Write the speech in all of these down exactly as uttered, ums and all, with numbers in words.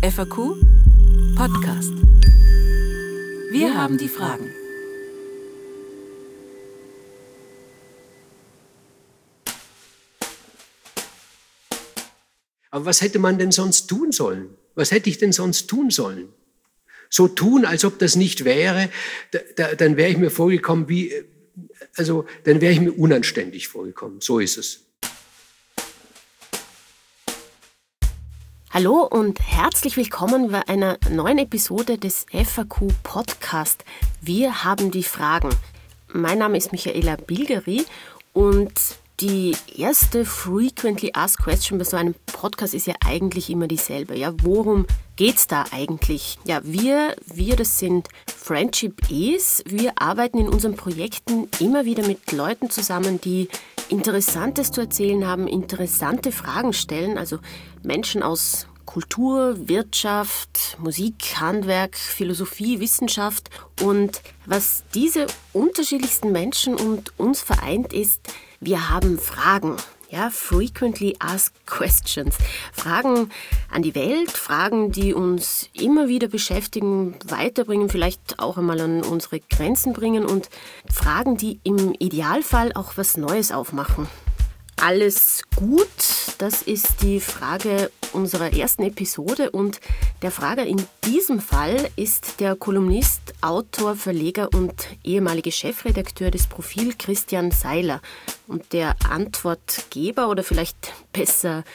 F A Q Podcast. Wir haben die Fragen. Aber was hätte man denn sonst tun sollen? Was hätte ich denn sonst tun sollen? So tun, als ob das nicht wäre, da, da, dann wäre ich mir vorgekommen wie, also dann wäre ich mir unanständig vorgekommen. So ist es. Hallo und herzlich willkommen bei einer neuen Episode des F A Q Podcast. Wir haben die Fragen. Mein Name ist Michaela Bilgeri und die erste Frequently Asked Question bei so einem Podcast ist ja eigentlich immer dieselbe. Ja, worum geht's da eigentlich? Ja, wir, wir, das sind Friendship Is. Wir arbeiten in unseren Projekten immer wieder mit Leuten zusammen, die Interessantes zu erzählen haben, interessante Fragen stellen, also Menschen aus Kultur, Wirtschaft, Musik, Handwerk, Philosophie, Wissenschaft. Und was diese unterschiedlichsten Menschen und uns vereint ist, wir haben Fragen. Ja, frequently asked questions. Fragen an die Welt, Fragen, die uns immer wieder beschäftigen, weiterbringen, vielleicht auch einmal an unsere Grenzen bringen und Fragen, die im Idealfall auch was Neues aufmachen. Alles gut? Das ist die Frage unserer ersten Episode und der Frager in diesem Fall ist der Kolumnist, Autor, Verleger und ehemalige Chefredakteur des Profil Christian Seiler. Und der Antwortgeber oder vielleicht besser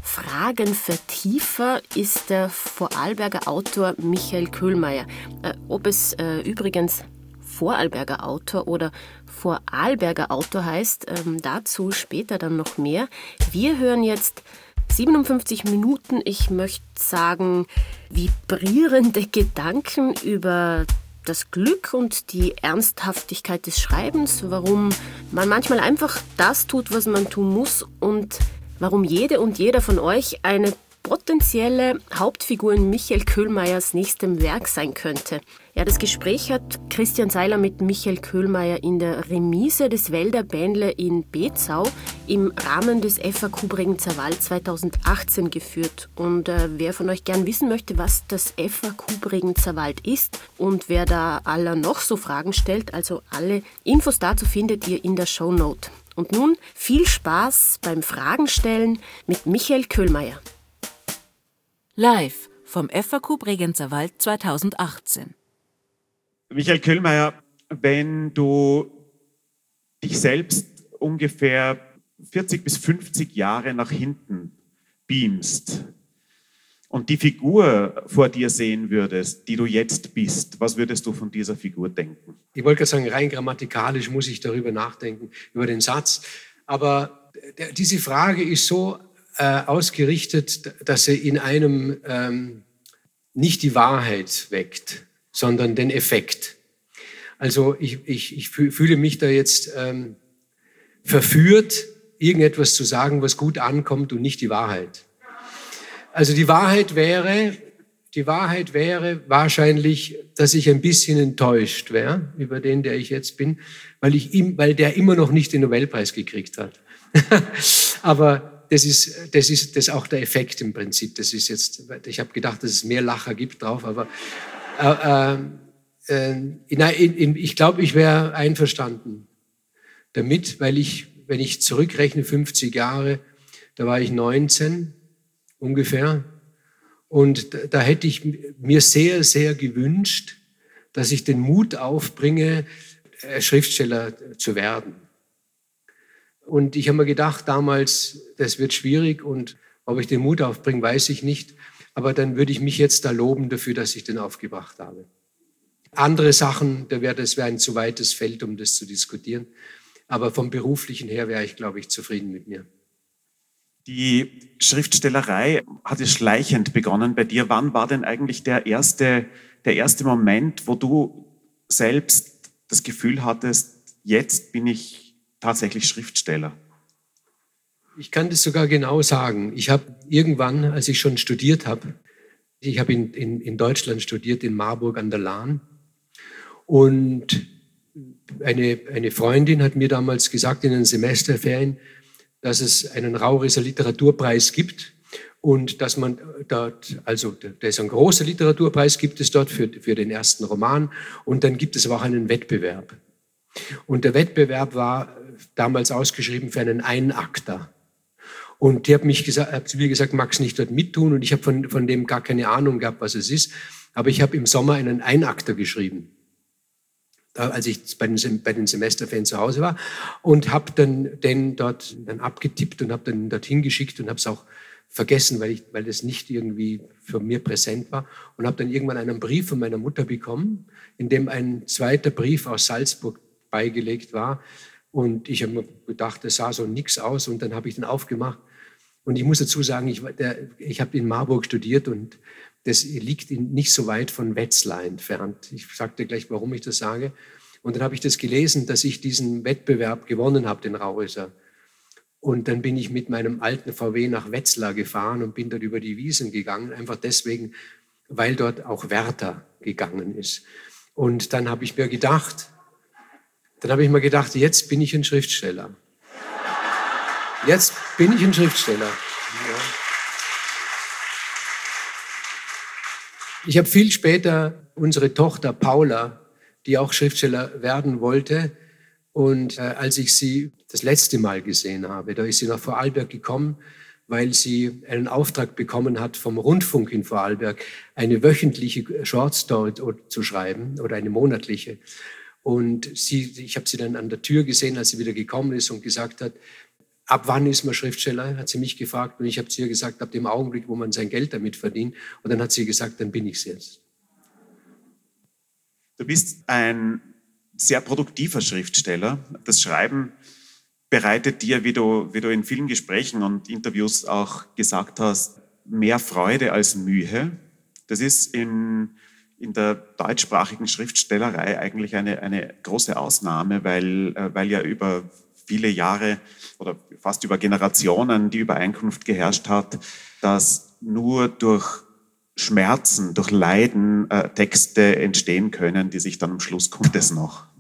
Fragenvertiefer ist der Vorarlberger Autor Michael Köhlmeier. Äh, ob es äh, übrigens Vorarlberger Autor oder Vorarlberger Autor heißt, ähm, dazu später dann noch mehr. Wir hören jetzt siebenundfünfzig Minuten, ich möchte sagen, vibrierende Gedanken über das Glück und die Ernsthaftigkeit des Schreibens, warum man manchmal einfach das tut, was man tun muss und warum jede und jeder von euch eine potenzielle Hauptfigur in Michael Köhlmeiers nächstem Werk sein könnte. Ja, das Gespräch hat Christian Seiler mit Michael Köhlmeier in der Remise des Wälder Bändle in Bezau im Rahmen des F A Q Bregenzer Wald zweitausendachtzehn geführt. Und äh, wer von euch gern wissen möchte, was das F A Q Bregenzer Wald ist und wer da aller noch so Fragen stellt, also alle Infos dazu findet ihr in der Shownote. Und nun viel Spaß beim Fragenstellen mit Michael Köhlmeier. Live vom F A Q Bregenzer Wald zweitausendachtzehn. Michael Köhlmeier, wenn du dich selbst ungefähr vierzig bis fünfzig Jahre nach hinten beamst und die Figur vor dir sehen würdest, die du jetzt bist, was würdest du von dieser Figur denken? Ich wollte gerade sagen, rein grammatikalisch muss ich darüber nachdenken, über den Satz. Aber diese Frage ist so äh, ausgerichtet, dass sie in einem ähm, nicht die Wahrheit weckt, sondern den Effekt. Also ich, ich, ich fühle mich da jetzt ähm, verführt, irgendetwas zu sagen, was gut ankommt und nicht die Wahrheit. Also die Wahrheit wäre, die Wahrheit wäre wahrscheinlich, dass ich ein bisschen enttäuscht wäre über den, der ich jetzt bin, weil ich ihm, weil der immer noch nicht den Nobelpreis gekriegt hat. Aber das ist, das ist, das ist auch der Effekt im Prinzip. Das ist jetzt, ich habe gedacht, dass es mehr Lacher gibt drauf, aber äh, äh, in, in, ich glaube, ich wäre einverstanden damit, weil ich, wenn ich zurückrechne, fünfzig Jahre, da war ich neunzehn ungefähr. Und da, da hätte ich mir sehr, sehr gewünscht, dass ich den Mut aufbringe, Schriftsteller zu werden. Und ich habe mir gedacht damals, das wird schwierig und ob ich den Mut aufbringe, weiß ich nicht. Aber dann würde ich mich jetzt da loben dafür, dass ich den aufgebracht habe. Andere Sachen, da wäre das wäre ein zu weites Feld, um das zu diskutieren. Aber vom Beruflichen her wäre ich, glaube ich, zufrieden mit mir. Die Schriftstellerei hat ja schleichend begonnen bei dir. Wann war denn eigentlich der erste, der erste Moment, wo du selbst das Gefühl hattest, jetzt bin ich tatsächlich Schriftsteller? Ich kann das sogar genau sagen. Ich habe irgendwann, als ich schon studiert habe, ich habe in, in, in Deutschland studiert, in Marburg an der Lahn. Und eine, eine Freundin hat mir damals gesagt in den Semesterferien, dass es einen Rauriser Literaturpreis gibt Und dass man dort, also da ist ein großer Literaturpreis, gibt es dort für, für den ersten Roman. Und dann gibt es aber auch einen Wettbewerb. Und der Wettbewerb war damals ausgeschrieben für einen Einakter. Und die hat, mich gesagt, hat zu mir gesagt, magst du nicht dort mittun? Und ich habe von, von dem gar keine Ahnung gehabt, was es ist. Aber ich habe im Sommer einen Einakter geschrieben, als ich bei den, bei den Semesterferien zu Hause war. Und habe dann den dort dann abgetippt und habe dann dorthin geschickt und habe es auch vergessen, weil, ich, weil das nicht irgendwie für mir präsent war. Und habe dann irgendwann einen Brief von meiner Mutter bekommen, in dem ein zweiter Brief aus Salzburg beigelegt war. Und ich habe mir gedacht, das sah so nix aus. Und dann habe ich den aufgemacht. Und ich muss dazu sagen, ich, ich habe in Marburg studiert und das liegt in, nicht so weit von Wetzlar entfernt. Ich sage dir gleich, warum ich das sage. Und dann habe ich das gelesen, dass ich diesen Wettbewerb gewonnen habe, den Raurisser. Und dann bin ich mit meinem alten V W nach Wetzlar gefahren und bin dort über die Wiesen gegangen, einfach deswegen, weil dort auch Werther gegangen ist. Und dann habe ich mir gedacht, dann habe ich mir gedacht, jetzt bin ich ein Schriftsteller. Jetzt bin ich ein Schriftsteller. Ja. Ich habe viel später unsere Tochter Paula, die auch Schriftsteller werden wollte, und äh, als ich sie das letzte Mal gesehen habe, da ist sie nach Vorarlberg gekommen, weil sie einen Auftrag bekommen hat vom Rundfunk in Vorarlberg, eine wöchentliche Shortstory zu schreiben oder eine monatliche. Und sie, ich habe sie dann an der Tür gesehen, als sie wieder gekommen ist und gesagt hat, ab wann ist man Schriftsteller, hat sie mich gefragt. Und ich habe zu ihr gesagt, ab dem Augenblick, wo man sein Geld damit verdient. Und dann hat sie gesagt, dann bin ich es jetzt. Du bist ein sehr produktiver Schriftsteller. Das Schreiben bereitet dir, wie du, wie du in vielen Gesprächen und Interviews auch gesagt hast, mehr Freude als Mühe. Das ist in, in der deutschsprachigen Schriftstellerei eigentlich eine, eine große Ausnahme, weil, weil ja über viele Jahre oder fast über Generationen die Übereinkunft geherrscht hat, dass nur durch Schmerzen, durch Leiden äh, Texte entstehen können, die sich dann am Schluss kommt es noch.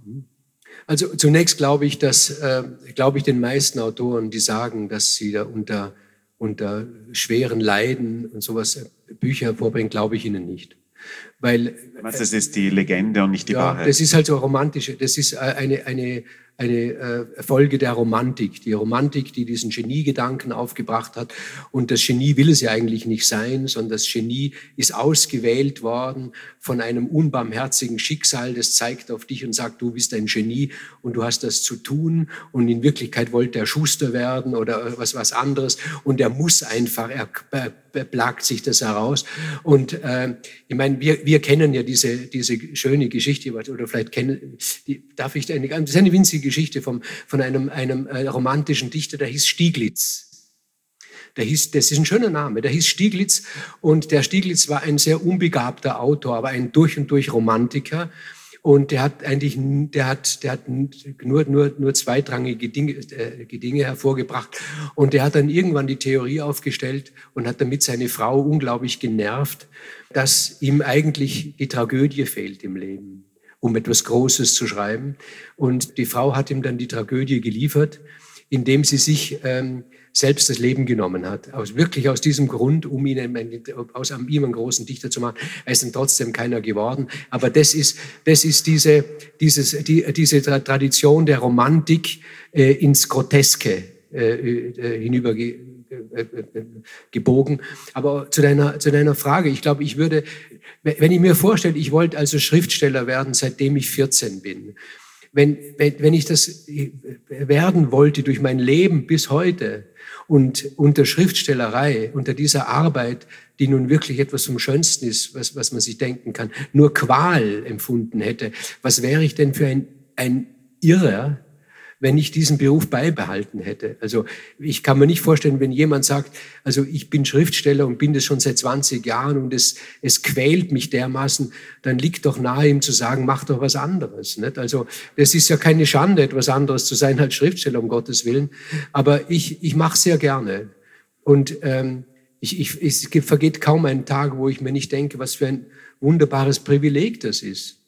Also zunächst glaube ich, dass äh, glaube ich den meisten Autoren, die sagen, dass sie da unter, unter schweren Leiden und sowas äh, Bücher hervorbringen, glaube ich ihnen nicht. Weil, äh, das ist die Legende und nicht die ja, Wahrheit. Das ist halt so romantische, das ist eine, eine, eine äh, Folge der Romantik. Die Romantik, die diesen Geniegedanken aufgebracht hat. Und das Genie will es ja eigentlich nicht sein, sondern das Genie ist ausgewählt worden von einem unbarmherzigen Schicksal. Das zeigt auf dich und sagt, du bist ein Genie und du hast das zu tun. Und in Wirklichkeit wollte er Schuster werden oder was, was anderes. Und er muss einfach, er, er plagt sich das heraus. Und äh, ich meine, wir, wir kennen ja diese, diese schöne Geschichte, oder vielleicht kennen, die, darf ich eine, das ist eine winzige Geschichte vom, von einem, einem äh, romantischen Dichter, der hieß Stieglitz. Der hieß, das ist ein schöner Name, der hieß Stieglitz, und der Stieglitz war ein sehr unbegabter Autor, aber ein durch und durch Romantiker. Und der hat eigentlich, der hat, der hat nur, nur, nur zweitrangige Dinge, äh, Dinge hervorgebracht. Und der hat dann irgendwann die Theorie aufgestellt und hat damit seine Frau unglaublich genervt, dass ihm eigentlich die Tragödie fehlt im Leben, um etwas Großes zu schreiben. Und die Frau hat ihm dann die Tragödie geliefert, indem sie sich ähm, selbst das Leben genommen hat. Aus, wirklich aus diesem Grund, um ihn, aus ihm einen großen Dichter zu machen. Er ist dann trotzdem keiner geworden. Aber das ist, das ist diese, dieses, die, diese Tradition der Romantik äh, ins Groteske äh, äh, hinübergebogen. Aber zu deiner, zu deiner Frage, ich glaube, ich würde, wenn ich mir vorstelle, ich wollte also Schriftsteller werden, seitdem ich vierzehn bin. Wenn, wenn, wenn ich das werden wollte durch mein Leben bis heute und unter Schriftstellerei, unter dieser Arbeit, die nun wirklich etwas vom Schönsten ist, was, was man sich denken kann, nur Qual empfunden hätte, was wäre ich denn für ein, ein Irrer, wenn ich diesen Beruf beibehalten hätte? Also ich kann mir nicht vorstellen, wenn jemand sagt, also ich bin Schriftsteller und bin das schon seit zwanzig Jahren und es, es quält mich dermaßen, dann liegt doch nahe, ihm zu sagen, mach doch was anderes. Nicht? Also das ist ja keine Schande, etwas anderes zu sein als Schriftsteller, um Gottes Willen. Aber ich, ich mache sehr gerne. Und ähm, ich, ich, es vergeht kaum ein Tag, wo ich mir nicht denke, was für ein wunderbares Privileg das ist.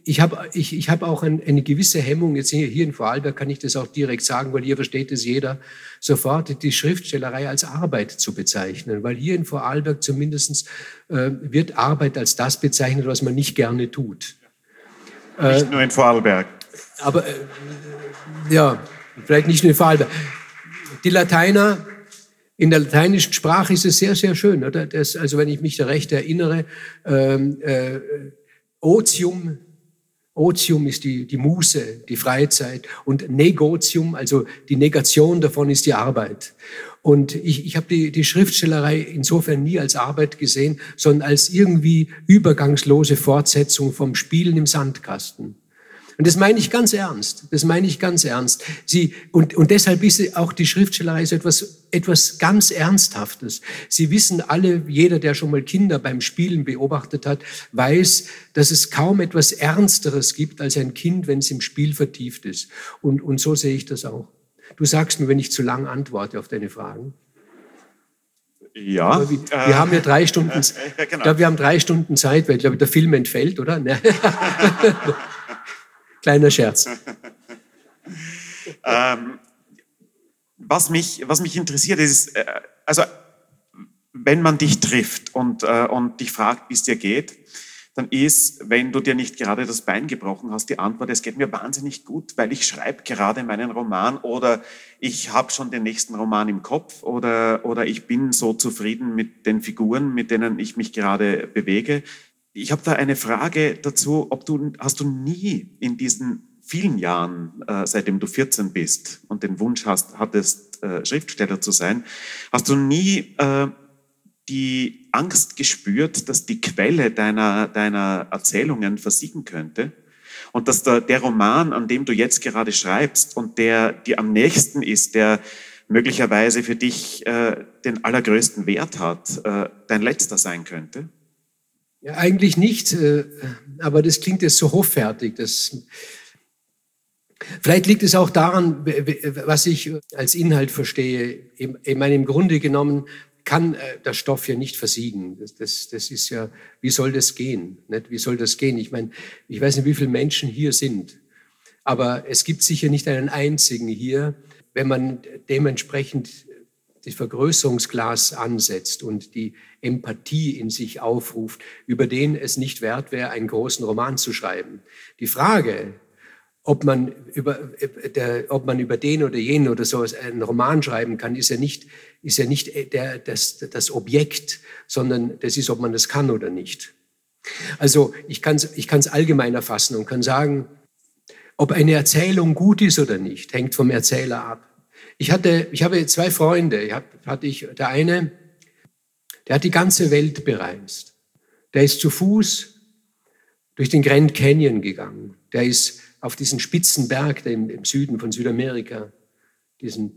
Ich habe ich, ich hab auch ein, eine gewisse Hemmung, jetzt hier, hier in Vorarlberg kann ich das auch direkt sagen, weil hier versteht es jeder sofort, die Schriftstellerei als Arbeit zu bezeichnen. Weil hier in Vorarlberg zumindest äh, wird Arbeit als das bezeichnet, was man nicht gerne tut. Nicht äh, nur in Vorarlberg. Aber äh, ja, vielleicht nicht nur in Vorarlberg. Die Lateiner, in der lateinischen Sprache ist es sehr, sehr schön. Oder? Das, also wenn ich mich da recht erinnere, ähm, äh, Otium, Otium ist die, die Muße, die Freizeit, und Negotium, also die Negation davon, ist die Arbeit. Und ich, ich habe die, die Schriftstellerei insofern nie als Arbeit gesehen, sondern als irgendwie übergangslose Fortsetzung vom Spielen im Sandkasten. Und das meine ich ganz ernst. Das meine ich ganz ernst. Sie, und, und deshalb ist auch die Schriftstellerei so etwas, etwas ganz Ernsthaftes. Sie wissen alle, jeder, der schon mal Kinder beim Spielen beobachtet hat, weiß, dass es kaum etwas Ernsteres gibt als ein Kind, wenn es im Spiel vertieft ist. Und, und so sehe ich das auch. Du sagst mir, wenn ich zu lang antworte auf deine Fragen. Ja. Aber wir, wir äh, haben ja drei Stunden, äh, äh, genau. Ich glaube, wir haben drei Stunden Zeit, weil ich glaube, der Film entfällt, oder? Kleiner Scherz. ähm, was, mich, was mich interessiert ist, äh, also wenn man dich trifft und, äh, und dich fragt, wie es dir geht, dann ist, wenn du dir nicht gerade das Bein gebrochen hast, die Antwort, es geht mir wahnsinnig gut, weil ich schreibe gerade meinen Roman oder ich habe schon den nächsten Roman im Kopf oder, oder ich bin so zufrieden mit den Figuren, mit denen ich mich gerade bewege. Ich habe da eine Frage dazu, ob du, hast du nie in diesen vielen Jahren, äh, seitdem du vierzehn bist und den Wunsch hast, hattest, äh, Schriftsteller zu sein, hast du nie äh, die Angst gespürt, dass die Quelle deiner, deiner Erzählungen versiegen könnte und dass der, der Roman, an dem du jetzt gerade schreibst und der dir am nächsten ist, der möglicherweise für dich äh, den allergrößten Wert hat, äh, dein letzter sein könnte? Ja, eigentlich nicht, aber das klingt jetzt so hoffärtig. Das Vielleicht liegt es auch daran, was ich als Inhalt verstehe. Ich meine, im Grunde genommen kann der Stoff ja nicht versiegen. Das, das, das ist ja, wie soll das gehen? Nicht? Wie soll das gehen? Ich meine, ich weiß nicht, wie viele Menschen hier sind, aber es gibt sicher nicht einen einzigen hier, wenn man dementsprechend das Vergrößerungsglas ansetzt und die Empathie in sich aufruft, über den es nicht wert wäre, einen großen Roman zu schreiben. Die Frage, ob man über, der, ob man über den oder jenen oder so einen Roman schreiben kann, ist ja nicht, ist ja nicht der, das, das Objekt, sondern das ist, ob man das kann oder nicht. Also ich kann es ich kann's allgemein erfassen und kann sagen, ob eine Erzählung gut ist oder nicht, hängt vom Erzähler ab. Ich hatte, ich habe zwei Freunde. Ich hab, hatte ich, der eine, der hat die ganze Welt bereist. Der ist zu Fuß durch den Grand Canyon gegangen. Der ist auf diesen spitzen Berg im, im Süden von Südamerika, diesen,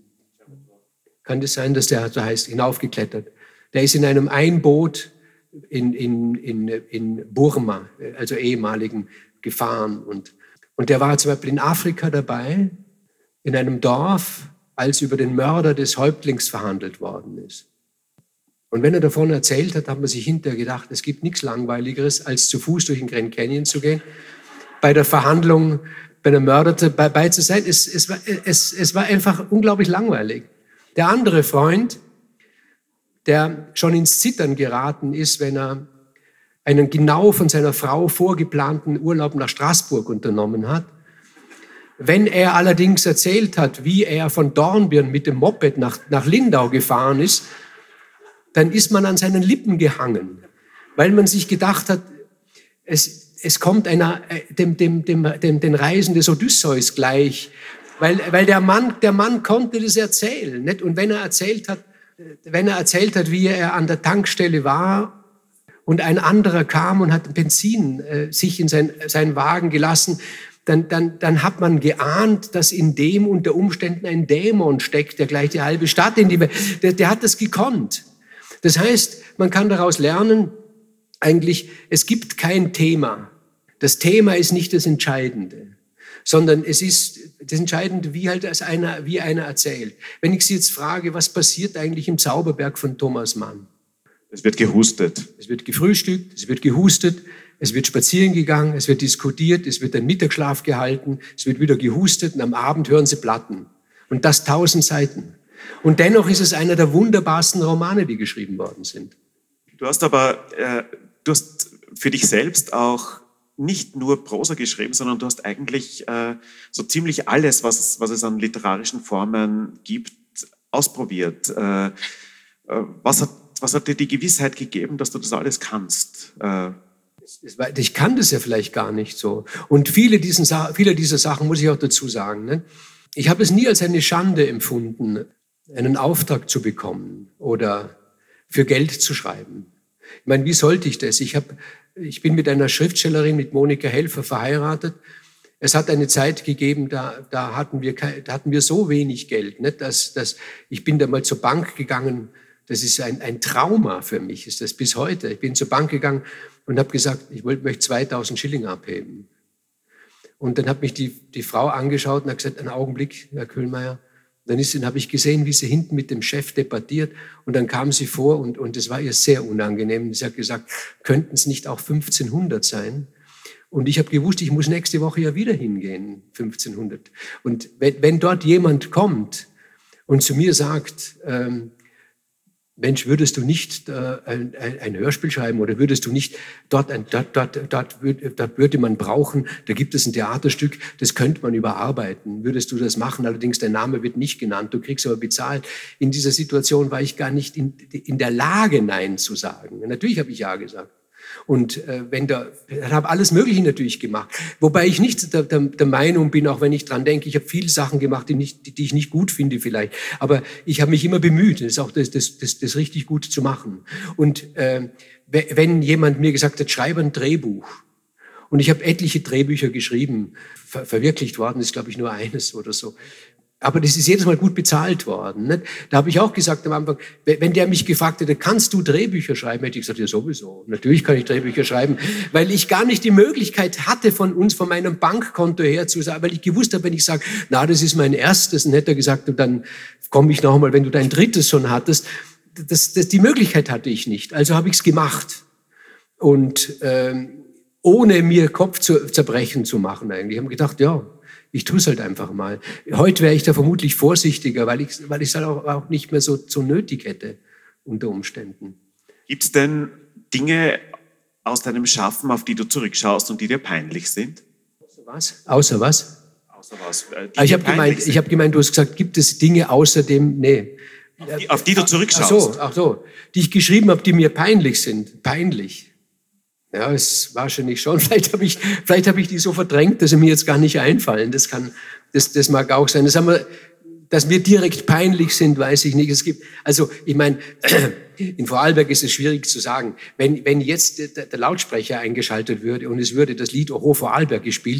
kann das sein, dass der so heißt, hinaufgeklettert. Der ist in einem Einboot in, in, in, in Burma, also ehemaligen, gefahren. Und, und der war zum Beispiel in Afrika dabei, in einem Dorf, als über den Mörder des Häuptlings verhandelt worden ist. Und wenn er davon erzählt hat, hat man sich hinterher gedacht, es gibt nichts Langweiligeres, als zu Fuß durch den Grand Canyon zu gehen, bei der Verhandlung bei einem Mörder dabei zu sein. Es, es, war, es, es war einfach unglaublich langweilig. Der andere Freund, der schon ins Zittern geraten ist, wenn er einen genau von seiner Frau vorgeplanten Urlaub nach Straßburg unternommen hat, wenn er allerdings erzählt hat, wie er von Dornbirn mit dem Moped nach, nach Lindau gefahren ist, dann ist man an seinen Lippen gehangen, weil man sich gedacht hat, es, es kommt einer, dem, dem, dem, dem, den Reisen des Odysseus gleich, weil, weil der Mann, der Mann konnte das erzählen, nicht? Und wenn er erzählt hat, wenn er erzählt hat, wie er an der Tankstelle war und ein anderer kam und hat Benzin äh, sich in sein, seinen Wagen gelassen, Dann, dann, dann hat man geahnt, dass in dem unter Umständen ein Dämon steckt, der gleich die halbe Stadt in die Welt, der, der hat das gekonnt. Das heißt, man kann daraus lernen, eigentlich, es gibt kein Thema. Das Thema ist nicht das Entscheidende, sondern es ist das Entscheidende, wie halt als einer, wie einer erzählt. Wenn ich Sie jetzt frage, was passiert eigentlich im Zauberberg von Thomas Mann? Es wird gehustet. Es wird gefrühstückt, es wird gehustet, es wird spazieren gegangen, es wird diskutiert, es wird ein Mittagsschlaf gehalten, es wird wieder gehustet und am Abend hören sie Platten. Und das tausend Seiten. Und dennoch ist es einer der wunderbarsten Romane, die geschrieben worden sind. Du hast aber äh, du hast für dich selbst auch nicht nur Prosa geschrieben, sondern du hast eigentlich äh, so ziemlich alles, was, was es an literarischen Formen gibt, ausprobiert. Äh, äh, was, hat, was hat dir die Gewissheit gegeben, dass du das alles kannst? Äh, Ich kann das ja vielleicht gar nicht so. Und viele, diesen, viele dieser Sachen muss ich auch dazu sagen. Ne? Ich habe es nie als eine Schande empfunden, einen Auftrag zu bekommen oder für Geld zu schreiben. Ich meine, wie sollte ich das? Ich, hab, ich bin mit einer Schriftstellerin, mit Monika Helfer, verheiratet. Es hat eine Zeit gegeben, da, da, hatten, wir, da hatten wir so wenig Geld. Nicht? Dass, dass, ich bin da mal zur Bank gegangen. Das ist ein, ein Trauma für mich, ist das bis heute. Ich bin zur Bank gegangen und habe gesagt, ich wollte, möchte zweitausend Schilling abheben. Und dann hat mich die, die Frau angeschaut und hat gesagt, einen Augenblick, Herr Köhlmeier. Dann ist, dann habe ich gesehen, wie sie hinten mit dem Chef debattiert. Und dann kam sie vor und, und es war ihr sehr unangenehm. Sie hat gesagt, könnten es nicht auch fünfzehnhundert sein? Und ich habe gewusst, ich muss nächste Woche ja wieder hingehen, fünfzehnhundert. Und wenn, wenn dort jemand kommt und zu mir sagt, ähm, Mensch, würdest du nicht äh, ein, ein Hörspiel schreiben oder würdest du nicht, dort, ein, dort, dort, dort, dort würde man brauchen, da gibt es ein Theaterstück, das könnte man überarbeiten. Würdest du das machen? Allerdings, dein Name wird nicht genannt, du kriegst aber bezahlt. In dieser Situation war ich gar nicht in, in der Lage, Nein zu sagen. Natürlich habe ich Ja gesagt. Und äh, wenn da, ich habe alles Mögliche natürlich gemacht. Wobei ich nicht der, der, der Meinung bin, auch wenn ich dran denke, ich habe viele Sachen gemacht, die, nicht, die, die ich nicht gut finde vielleicht. Aber ich habe mich immer bemüht, das ist auch das, das, das, das richtig gut zu machen. Und äh, wenn jemand mir gesagt hat, schreibe ein Drehbuch. Und ich habe etliche Drehbücher geschrieben, ver verwirklicht worden ist, glaube ich, nur eines oder so. Aber das ist jedes Mal gut bezahlt worden. Nicht? Da habe ich auch gesagt am Anfang, wenn der mich gefragt hätte, kannst du Drehbücher schreiben, hätte ich gesagt, ja sowieso. Natürlich kann ich Drehbücher schreiben, weil ich gar nicht die Möglichkeit hatte von uns, von meinem Bankkonto her zu sagen, weil ich gewusst habe, wenn ich sage, na, das ist mein erstes, dann hätte er gesagt, und dann komme ich noch einmal, wenn du dein drittes schon hattest. Das, das, die Möglichkeit hatte ich nicht. Also habe ich es gemacht. Und ähm, ohne mir Kopf zu zerbrechen zu machen eigentlich. Ich habe gedacht, ja, ich tue es halt einfach mal. Heute wäre ich da vermutlich vorsichtiger, weil ich weil ich es halt auch, auch nicht mehr so, so nötig hätte unter Umständen. Gibt es denn Dinge aus deinem Schaffen, auf die du zurückschaust und die dir peinlich sind? Außer was? Außer was? Außer was? Äh, ich habe gemeint, ich hab gemeint, du hast gesagt, gibt es Dinge außer dem, nee. Auf die, auf die du zurückschaust? Ach so, ach so, die ich geschrieben habe, die mir peinlich sind. Peinlich. Ja, es wahrscheinlich schon. Vielleicht habe ich, vielleicht habe ich die so verdrängt, dass sie mir jetzt gar nicht einfallen. Das kann, das, das mag auch sein. Das haben wir, dass wir direkt peinlich sind, weiß ich nicht. Es gibt, also, ich meine, in Vorarlberg ist es schwierig zu sagen. Wenn, wenn jetzt der, der Lautsprecher eingeschaltet würde und es würde das Lied Oho Vorarlberg gespielt,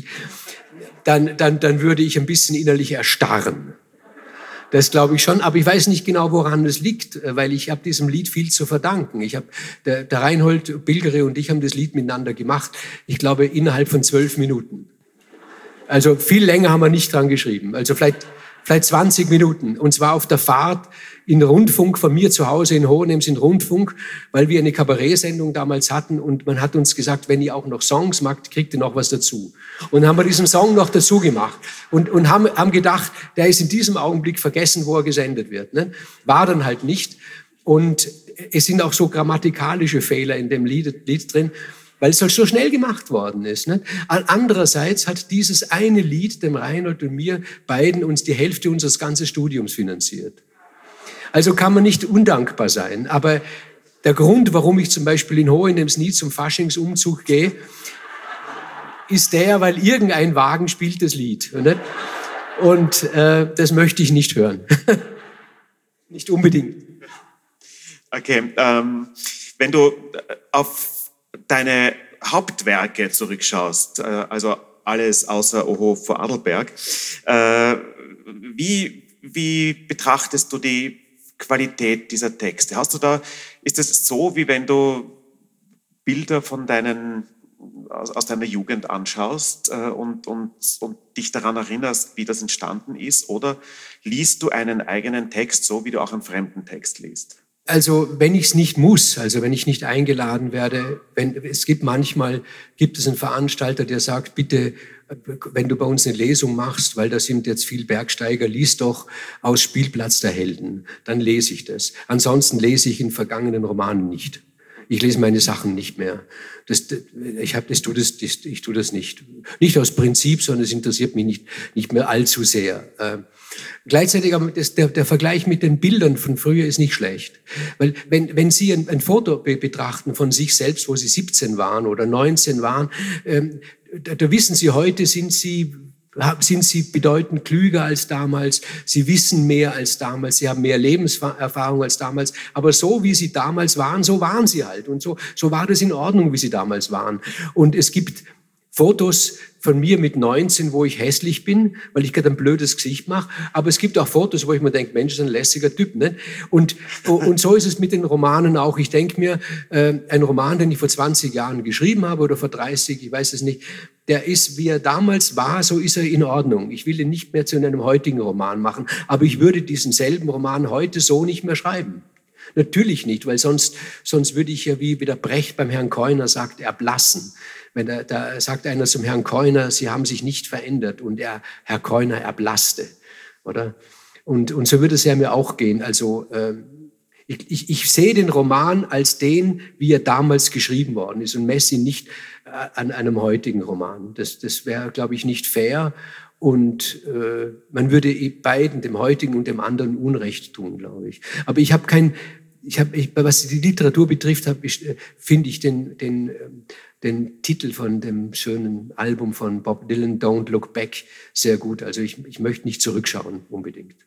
dann, dann, dann würde ich ein bisschen innerlich erstarren. Das glaube ich schon, aber ich weiß nicht genau, woran es liegt, weil ich habe diesem Lied viel zu verdanken. Ich habe der, der Reinhold Bilgeri und ich haben das Lied miteinander gemacht. Ich glaube innerhalb von zwölf Minuten. Also viel länger haben wir nicht dran geschrieben. Also vielleicht vielleicht zwanzig Minuten. Und zwar auf der Fahrt in Rundfunk von mir zu Hause in Hohenems in Rundfunk, weil wir eine Kabarettsendung damals hatten und man hat uns gesagt, wenn ihr auch noch Songs macht, kriegt ihr noch was dazu. Und dann haben wir diesen Song noch dazu gemacht und, und haben, haben gedacht, der ist in diesem Augenblick vergessen, wo er gesendet wird. Ne? War dann halt nicht. Und es sind auch so grammatikalische Fehler in dem Lied, Lied drin, weil es halt so schnell gemacht worden ist. Ne? Andererseits hat dieses eine Lied dem Reinhold und mir beiden uns die Hälfte unseres ganzen Studiums finanziert. Also kann man nicht undankbar sein. Aber der Grund, warum ich zum Beispiel in Hohenems nie zum Faschingsumzug gehe, ist der, weil irgendein Wagen spielt das Lied. Ne? Und äh, das möchte ich nicht hören. Nicht unbedingt. Okay, ähm, wenn du auf deine Hauptwerke zurückschaust, äh, also alles außer Oho Vorarlberg, äh, wie, wie betrachtest du die Qualität dieser Texte? Hast du da, ist es so, wie wenn du Bilder von deinen, aus, aus deiner Jugend anschaust äh, und, und, und dich daran erinnerst, wie das entstanden ist? Oder liest du einen eigenen Text so, wie du auch einen fremden Text liest? Also wenn ich es nicht muss, also wenn ich nicht eingeladen werde, wenn, es gibt manchmal, gibt es einen Veranstalter, der sagt, bitte, wenn du bei uns eine Lesung machst, weil da sind jetzt viel Bergsteiger, lies doch aus Spielplatz der Helden, dann lese ich das. Ansonsten lese ich in vergangenen Romanen nicht. Ich lese meine Sachen nicht mehr. Das, ich hab, das, tu das, das, ich tue das nicht. Nicht aus Prinzip, sondern es interessiert mich nicht, nicht mehr allzu sehr. Äh, gleichzeitig aber das, der, der Vergleich mit den Bildern von früher ist nicht schlecht. Weil wenn, wenn Sie ein, ein Foto be- betrachten von sich selbst, wo Sie siebzehn waren oder neunzehn waren, ähm, da, da wissen Sie, heute sind Sie sind sie bedeutend klüger als damals, sie wissen mehr als damals, sie haben mehr Lebenserfahrung als damals, aber so wie sie damals waren, so waren sie halt und so, so war das in Ordnung, wie sie damals waren. Und es gibt Fotos von mir mit neunzehn, wo ich hässlich bin, weil ich gerade ein blödes Gesicht mache. Aber es gibt auch Fotos, wo ich mir denke, Mensch, das ist ein lässiger Typ. Ne? Und, und so ist es mit den Romanen auch. Ich denke mir, äh, ein Roman, den ich vor zwanzig Jahren geschrieben habe oder vor dreißig, ich weiß es nicht, der ist, wie er damals war, so ist er in Ordnung. Ich will ihn nicht mehr zu einem heutigen Roman machen, aber ich würde diesen selben Roman heute so nicht mehr schreiben. Natürlich nicht, weil sonst, sonst würde ich ja, wie der Brecht beim Herrn Keuner sagt, erblassen. Wenn da, da sagt einer zum Herrn Keuner, Sie haben sich nicht verändert und er, Herr Keuner erblasste, oder? Und, und so würde es ja mir auch gehen. Also äh, ich, ich, ich sehe den Roman als den, wie er damals geschrieben worden ist und messe ihn nicht äh, an einem heutigen Roman. Das, das wäre, glaube ich, nicht fair. Und äh, man würde beiden, dem heutigen und dem anderen, Unrecht tun, glaube ich. Aber ich habe kein, ich habe, ich, was die Literatur betrifft, habe ich, äh, finde ich den, den, äh, den Titel von dem schönen Album von Bob Dylan, Don't Look Back, sehr gut. Also ich, ich möchte nicht zurückschauen, unbedingt.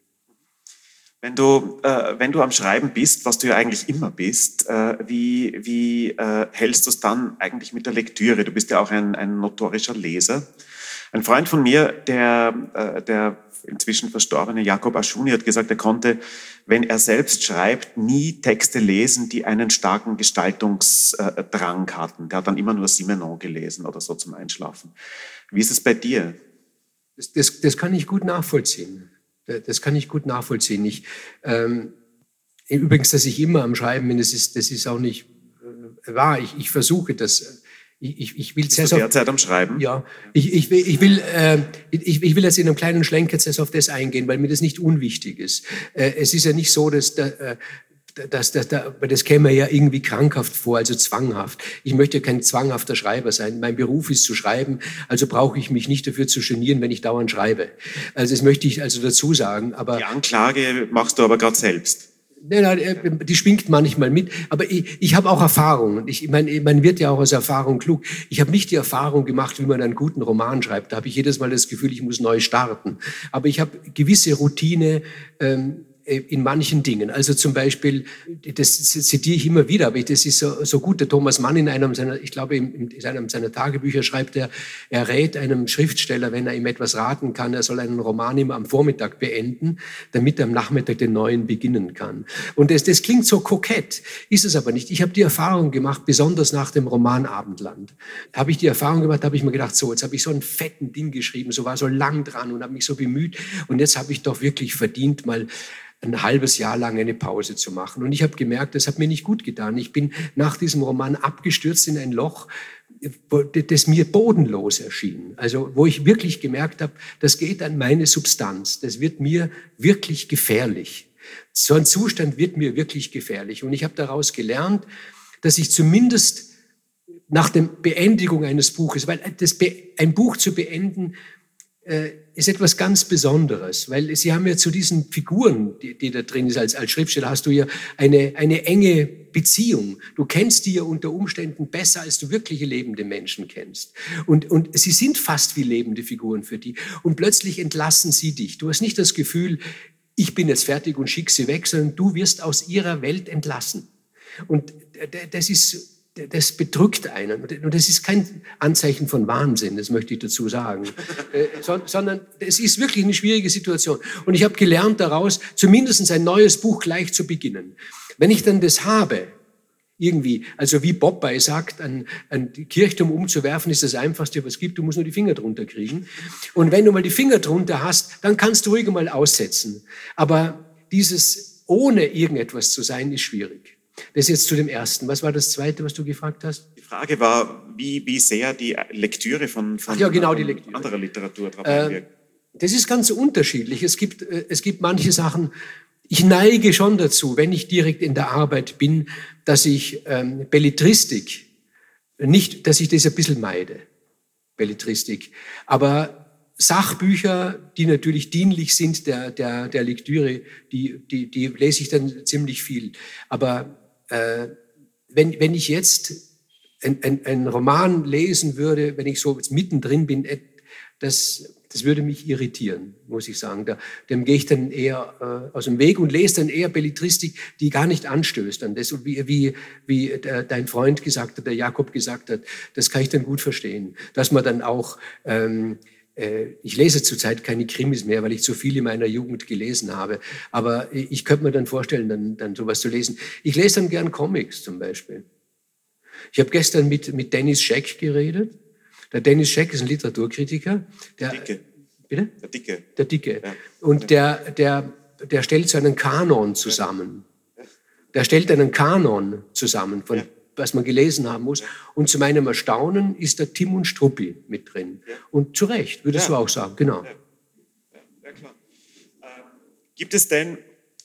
Wenn du, äh, wenn du am Schreiben bist, was du ja eigentlich immer bist, äh, wie, wie äh, hältst du es dann eigentlich mit der Lektüre? Du bist ja auch ein, ein notorischer Leser. Ein Freund von mir, der, äh, der inzwischen verstorbene Jakob Aschuni, hat gesagt, er konnte, wenn er selbst schreibt, nie Texte lesen, die einen starken Gestaltungsdrang hatten. Der hat dann immer nur Simenon gelesen oder so zum Einschlafen. Wie ist es bei dir? Das, das, das kann ich gut nachvollziehen. Das kann ich gut nachvollziehen. Ich, ähm, übrigens, dass ich immer am Schreiben bin, das ist, das ist auch nicht äh, wahr. Ich, ich versuche das. Ich, ich, ich will Bist du derzeit am Schreiben? Ja, ich, ich, ich, will, äh, ich, ich will jetzt in einem kleinen Schlenker jetzt auf das eingehen, weil mir das nicht unwichtig ist. Äh, es ist ja nicht so, dass da, äh, Das, das, das, das käme mir ja irgendwie krankhaft vor, also zwanghaft. Ich möchte kein zwanghafter Schreiber sein. Mein Beruf ist zu schreiben, also brauche ich mich nicht dafür zu genieren, wenn ich dauernd schreibe. Also das möchte ich also dazu sagen. Aber die Anklage machst du aber gerade selbst. Nein, nein, die schwingt manchmal mit, aber ich, ich habe auch Erfahrung. Ich, ich meine, man wird ja auch aus Erfahrung klug. Ich habe nicht die Erfahrung gemacht, wie man einen guten Roman schreibt. Da habe ich jedes Mal das Gefühl, ich muss neu starten. Aber ich habe gewisse Routine ähm, in manchen Dingen. Also zum Beispiel, das zitiere ich immer wieder, aber das ist so, so gut. Der Thomas Mann in einem seiner, ich glaube, in einem seiner Tagebücher schreibt er, er rät einem Schriftsteller, wenn er ihm etwas raten kann, er soll einen Roman immer am Vormittag beenden, damit er am Nachmittag den neuen beginnen kann. Und das, das klingt so kokett, ist es aber nicht. Ich habe die Erfahrung gemacht, besonders nach dem Roman Abendland, habe ich die Erfahrung gemacht, habe ich mir gedacht, so, jetzt habe ich so einen fetten Ding geschrieben, so war so lang dran und habe mich so bemüht und jetzt habe ich doch wirklich verdient, mal ein halbes Jahr lang eine Pause zu machen. Und ich habe gemerkt, das hat mir nicht gut getan. Ich bin nach diesem Roman abgestürzt in ein Loch, das mir bodenlos erschien. Also wo ich wirklich gemerkt habe, das geht an meine Substanz. Das wird mir wirklich gefährlich. So ein Zustand wird mir wirklich gefährlich. Und ich habe daraus gelernt, dass ich zumindest nach der Beendigung eines Buches, weil das Be- ein Buch zu beenden, äh, ist etwas ganz Besonderes, weil Sie haben ja zu diesen Figuren, die, die da drin ist, als, als Schriftsteller hast du ja eine, eine enge Beziehung. Du kennst die ja unter Umständen besser, als du wirkliche lebende Menschen kennst. Und, und sie sind fast wie lebende Figuren für die. Und plötzlich entlassen sie dich. Du hast nicht das Gefühl, ich bin jetzt fertig und schicke sie weg, sondern du wirst aus ihrer Welt entlassen. Und das ist... Das bedrückt einen. Und das ist kein Anzeichen von Wahnsinn, das möchte ich dazu sagen. äh, so, sondern es ist wirklich eine schwierige Situation. Und ich habe gelernt daraus, zumindest ein neues Buch gleich zu beginnen. Wenn ich dann das habe, irgendwie, also wie Popeye sagt, ein, ein Kirchturm umzuwerfen ist das Einfachste, was es gibt, du musst nur die Finger drunter kriegen. Und wenn du mal die Finger drunter hast, dann kannst du ruhig mal aussetzen. Aber dieses ohne irgendetwas zu sein, ist schwierig. Das ist jetzt zu dem Ersten. Was war das Zweite, was du gefragt hast? Die Frage war, wie, wie sehr die Lektüre von, von, Ach ja, genau, die von Lektüre. anderer Literatur drauf Äh, einwirkt. das ist ganz unterschiedlich. Es gibt, äh, es gibt manche Sachen, ich neige schon dazu, wenn ich direkt in der Arbeit bin, dass ich ähm, Belletristik, nicht, dass ich das ein bisschen meide, Belletristik. Aber Sachbücher, die natürlich dienlich sind der, der, der Lektüre, die, die, die lese ich dann ziemlich viel. Aber äh, wenn, wenn ich jetzt ein, ein, ein Roman lesen würde, wenn ich so mittendrin bin, das, das würde mich irritieren, muss ich sagen. Da, dem gehe ich dann eher äh, aus dem Weg und lese dann eher Belletristik, die gar nicht anstößt an das. Und wie, wie, wie der, dein Freund gesagt hat, der Jakob gesagt hat, das kann ich dann gut verstehen. Dass man dann auch... Ähm, Ich lese zurzeit keine Krimis mehr, weil ich zu viel in meiner Jugend gelesen habe. Aber ich könnte mir dann vorstellen, dann, dann sowas zu lesen. Ich lese dann gern Comics zum Beispiel. Ich habe gestern mit, mit Dennis Scheck geredet. Der Dennis Scheck ist ein Literaturkritiker. Der, Der Dicke. Bitte? Der Dicke. Der Dicke. Ja. Und der, der, der stellt so einen Kanon zusammen. Der stellt einen Kanon zusammen von... Ja. was man gelesen haben muss. Und zu meinem Erstaunen ist da Tim und Struppi mit drin. Ja. Und zu Recht, würdest ja. du auch sagen, genau. Ja, ja, ja klar. Ähm, gibt es denn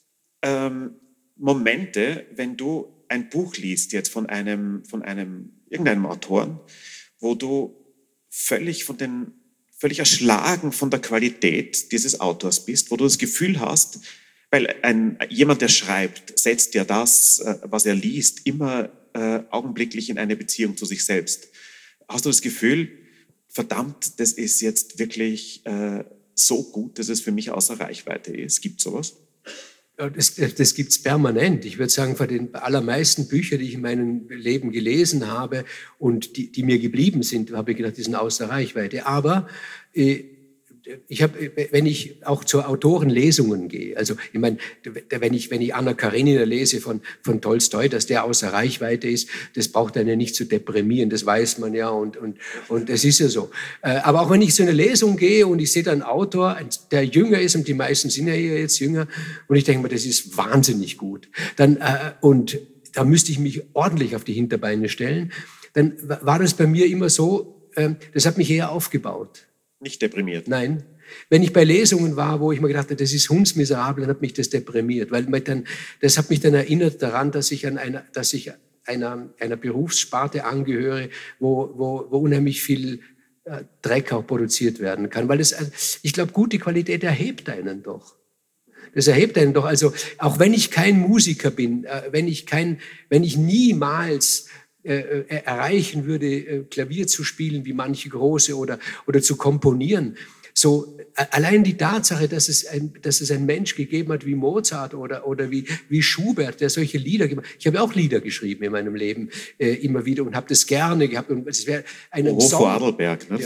ähm, Momente, wenn du ein Buch liest, jetzt von einem, von einem, irgendeinem Autoren, wo du völlig von den, völlig erschlagen von der Qualität dieses Autors bist, wo du das Gefühl hast, weil ein, jemand, der schreibt, setzt ja das, was er liest, immer Äh, augenblicklich in eine Beziehung zu sich selbst. Hast du das Gefühl, verdammt, das ist jetzt wirklich äh, so gut, dass es für mich außer Reichweite ist? Gibt es sowas? Ja, das das gibt es permanent. Ich würde sagen, von den allermeisten Büchern, die ich in meinem Leben gelesen habe und die, die mir geblieben sind, habe ich gedacht, die sind außer Reichweite. Aber äh, ich habe, wenn ich auch zu Autorenlesungen gehe, also ich meine, wenn ich, wenn ich Anna Karenina lese von, von Tolstoi, dass der außer Reichweite ist, das braucht einen ja nicht zu deprimieren, das weiß man ja und, und, und das ist ja so. Aber auch wenn ich zu einer Lesung gehe und ich sehe da einen Autor, der jünger ist, und die meisten sind ja jetzt jünger, und ich denke mir, das ist wahnsinnig gut, dann, und da müsste ich mich ordentlich auf die Hinterbeine stellen, dann war das bei mir immer so, das hat mich eher aufgebaut. Nicht deprimiert? Nein. Wenn ich bei Lesungen war, wo ich mir gedacht habe, das ist hundsmiserabel, dann hat mich das deprimiert, weil dann, das hat mich dann erinnert daran, dass ich an einer, dass ich einer, einer Berufssparte angehöre, wo, wo, wo unheimlich viel äh, Dreck auch produziert werden kann. Weil das, ich glaube, gute Qualität erhebt einen doch. Das erhebt einen doch. Also auch wenn ich kein Musiker bin, äh, wenn ich kein, wenn ich niemals Äh, erreichen würde, äh, Klavier zu spielen wie manche große oder, oder zu komponieren. So, äh, allein die Tatsache, dass es ein, dass es ein Mensch gegeben hat wie Mozart oder, oder wie, wie Schubert, der solche Lieder gemacht hat. Ich habe auch Lieder geschrieben in meinem Leben, äh, immer wieder, und habe das gerne gehabt. Und es wäre einen Hof Song, vor Adelberg, ne? Ja.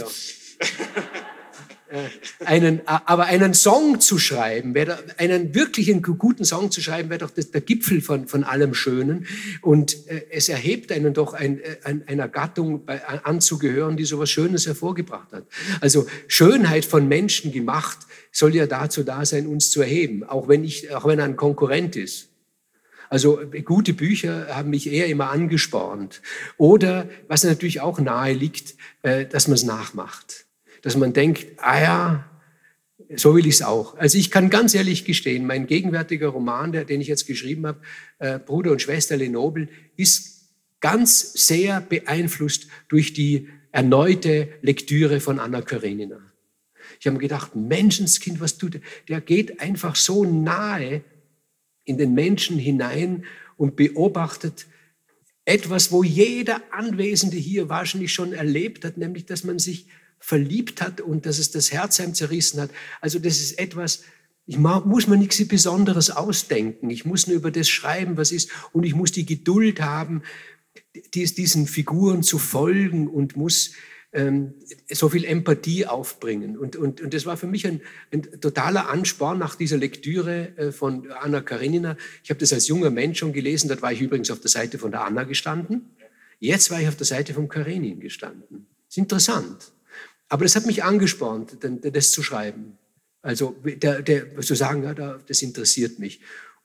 Einen, aber einen Song zu schreiben, wäre einen wirklichen guten Song zu schreiben, wäre doch das, der Gipfel von, von allem Schönen. Und äh, es erhebt einen doch ein, ein, einer Gattung bei, anzugehören, die so etwas Schönes hervorgebracht hat. Also Schönheit von Menschen gemacht soll ja dazu da sein, uns zu erheben, auch wenn, ich, auch wenn er ein Konkurrent ist. Also gute Bücher haben mich eher immer angespornt. Oder, was natürlich auch nahe liegt, äh, dass man es nachmacht. Dass man denkt, ah ja, so will ich es auch. Also ich kann ganz ehrlich gestehen, mein gegenwärtiger Roman, der, den ich jetzt geschrieben habe, äh, Bruder und Schwester Lenobel, ist ganz sehr beeinflusst durch die erneute Lektüre von Anna Karenina. Ich habe mir gedacht, Menschenskind, was tut der? Der geht einfach so nahe in den Menschen hinein und beobachtet etwas, wo jeder Anwesende hier wahrscheinlich schon erlebt hat, nämlich, dass man sich verliebt hat und dass es das Herz einem zerrissen hat. Also das ist etwas, ich muss mir nichts Besonderes ausdenken. Ich muss nur über das schreiben, was ist, und ich muss die Geduld haben, diesen Figuren zu folgen, und muss ähm, so viel Empathie aufbringen. Und, und, und das war für mich ein, ein totaler Ansporn nach dieser Lektüre äh, von Anna Karenina. Ich habe das als junger Mensch schon gelesen, dort war ich übrigens auf der Seite von der Anna gestanden. Jetzt war ich auf der Seite von Karenin gestanden. Das ist interessant. Aber das hat mich angespornt, das zu schreiben. Also der, der, zu sagen, ja, das interessiert mich.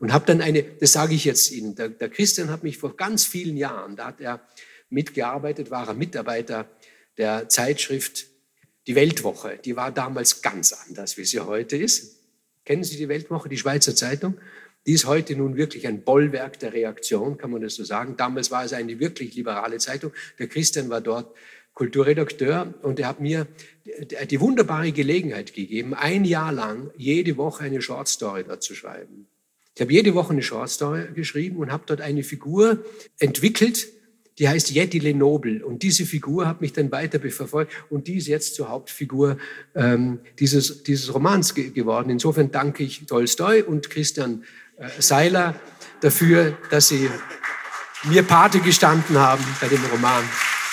Und habe dann eine, das sage ich jetzt Ihnen, der, der Christian hat mich vor ganz vielen Jahren, da hat er mitgearbeitet, war er Mitarbeiter der Zeitschrift Die Weltwoche. Die war damals ganz anders, wie sie heute ist. Kennen Sie die Weltwoche, die Schweizer Zeitung? Die ist heute nun wirklich ein Bollwerk der Reaktion, kann man das so sagen. Damals war es eine wirklich liberale Zeitung. Der Christian war dort Kulturredakteur und er hat mir die wunderbare Gelegenheit gegeben, ein Jahr lang jede Woche eine Shortstory dort zu schreiben. Ich habe jede Woche eine Shortstory geschrieben und habe dort eine Figur entwickelt, die heißt Yeti Lenoble. Und diese Figur hat mich dann weiter verfolgt und die ist jetzt zur Hauptfigur ähm, dieses, dieses Romans ge- geworden. Insofern danke ich Tolstoi und Christian äh, Seiler dafür, dass sie mir Pate gestanden haben bei dem Roman.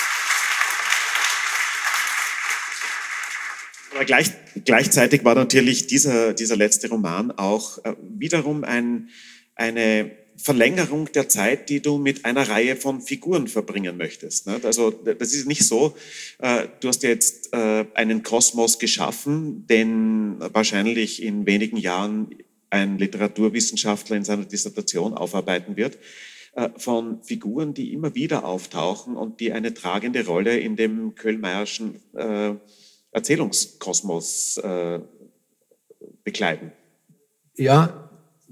Aber gleich, gleichzeitig war natürlich dieser, dieser letzte Roman auch äh, wiederum ein, eine Verlängerung der Zeit, die du mit einer Reihe von Figuren verbringen möchtest. Ne? Also das ist nicht so, äh, du hast jetzt äh, einen Kosmos geschaffen, den wahrscheinlich in wenigen Jahren ein Literaturwissenschaftler in seiner Dissertation aufarbeiten wird, äh, von Figuren, die immer wieder auftauchen und die eine tragende Rolle in dem Köhlmeierschen äh, Erzählungskosmos äh, bekleiden. Ja,